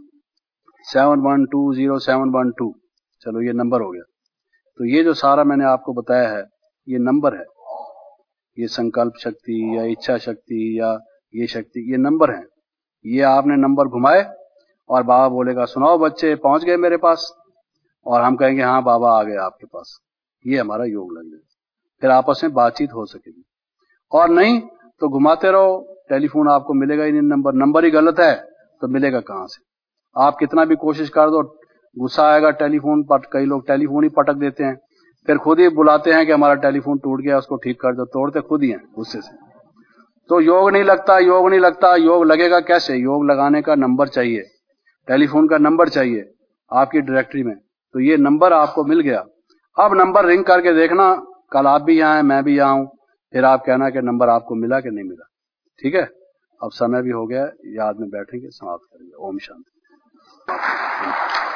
7120 चलो ये नंबर हो गया। तो ये जो सारा मैंने आपको बताया है, ये नंबर है, ये संकल्प शक्ति या इच्छा शक्ति या ये शक्ति, ये नंबर है। ये आपने नंबर घुमाए और बाबा बोलेगा सुनाओ बच्चे पहुंच गए मेरे पास, और हम कहेंगे हाँ बाबा आ गए आपके पास, ये हमारा योग लग जाए, फिर आपस में बातचीत हो सकेगी। और नहीं तो घुमाते रहो, टेलीफोन आपको मिलेगा ही नहीं, नंबर ही गलत है तो मिलेगा कहां से। आप कितना भी कोशिश कर दो, गुस्सा आएगा टेलीफोन पर, कई लोग टेलीफोन ही पटक देते हैं, फिर खुद ही बुलाते हैं कि हमारा टेलीफोन टूट गया, उसको ठीक कर दो। तोड़ते खुद ही हैं गुस्से से। तो योग नहीं लगता, योग नहीं लगता। योग लगेगा कैसे? योग लगाने का नंबर चाहिए, टेलीफोन का नंबर चाहिए आपकी डायरेक्टरी में। तो ये नंबर आपको मिल गया। अब नंबर रिंग करके देखना, कल आप भी यहाँ हैं, मैं भी यहाँ हूं, फिर आप कहना कि नंबर आपको मिला कि नहीं मिला। ठीक है? अब समय भी हो गया, याद में बैठेंगे, समाप्त करेंगे। ओम शांति।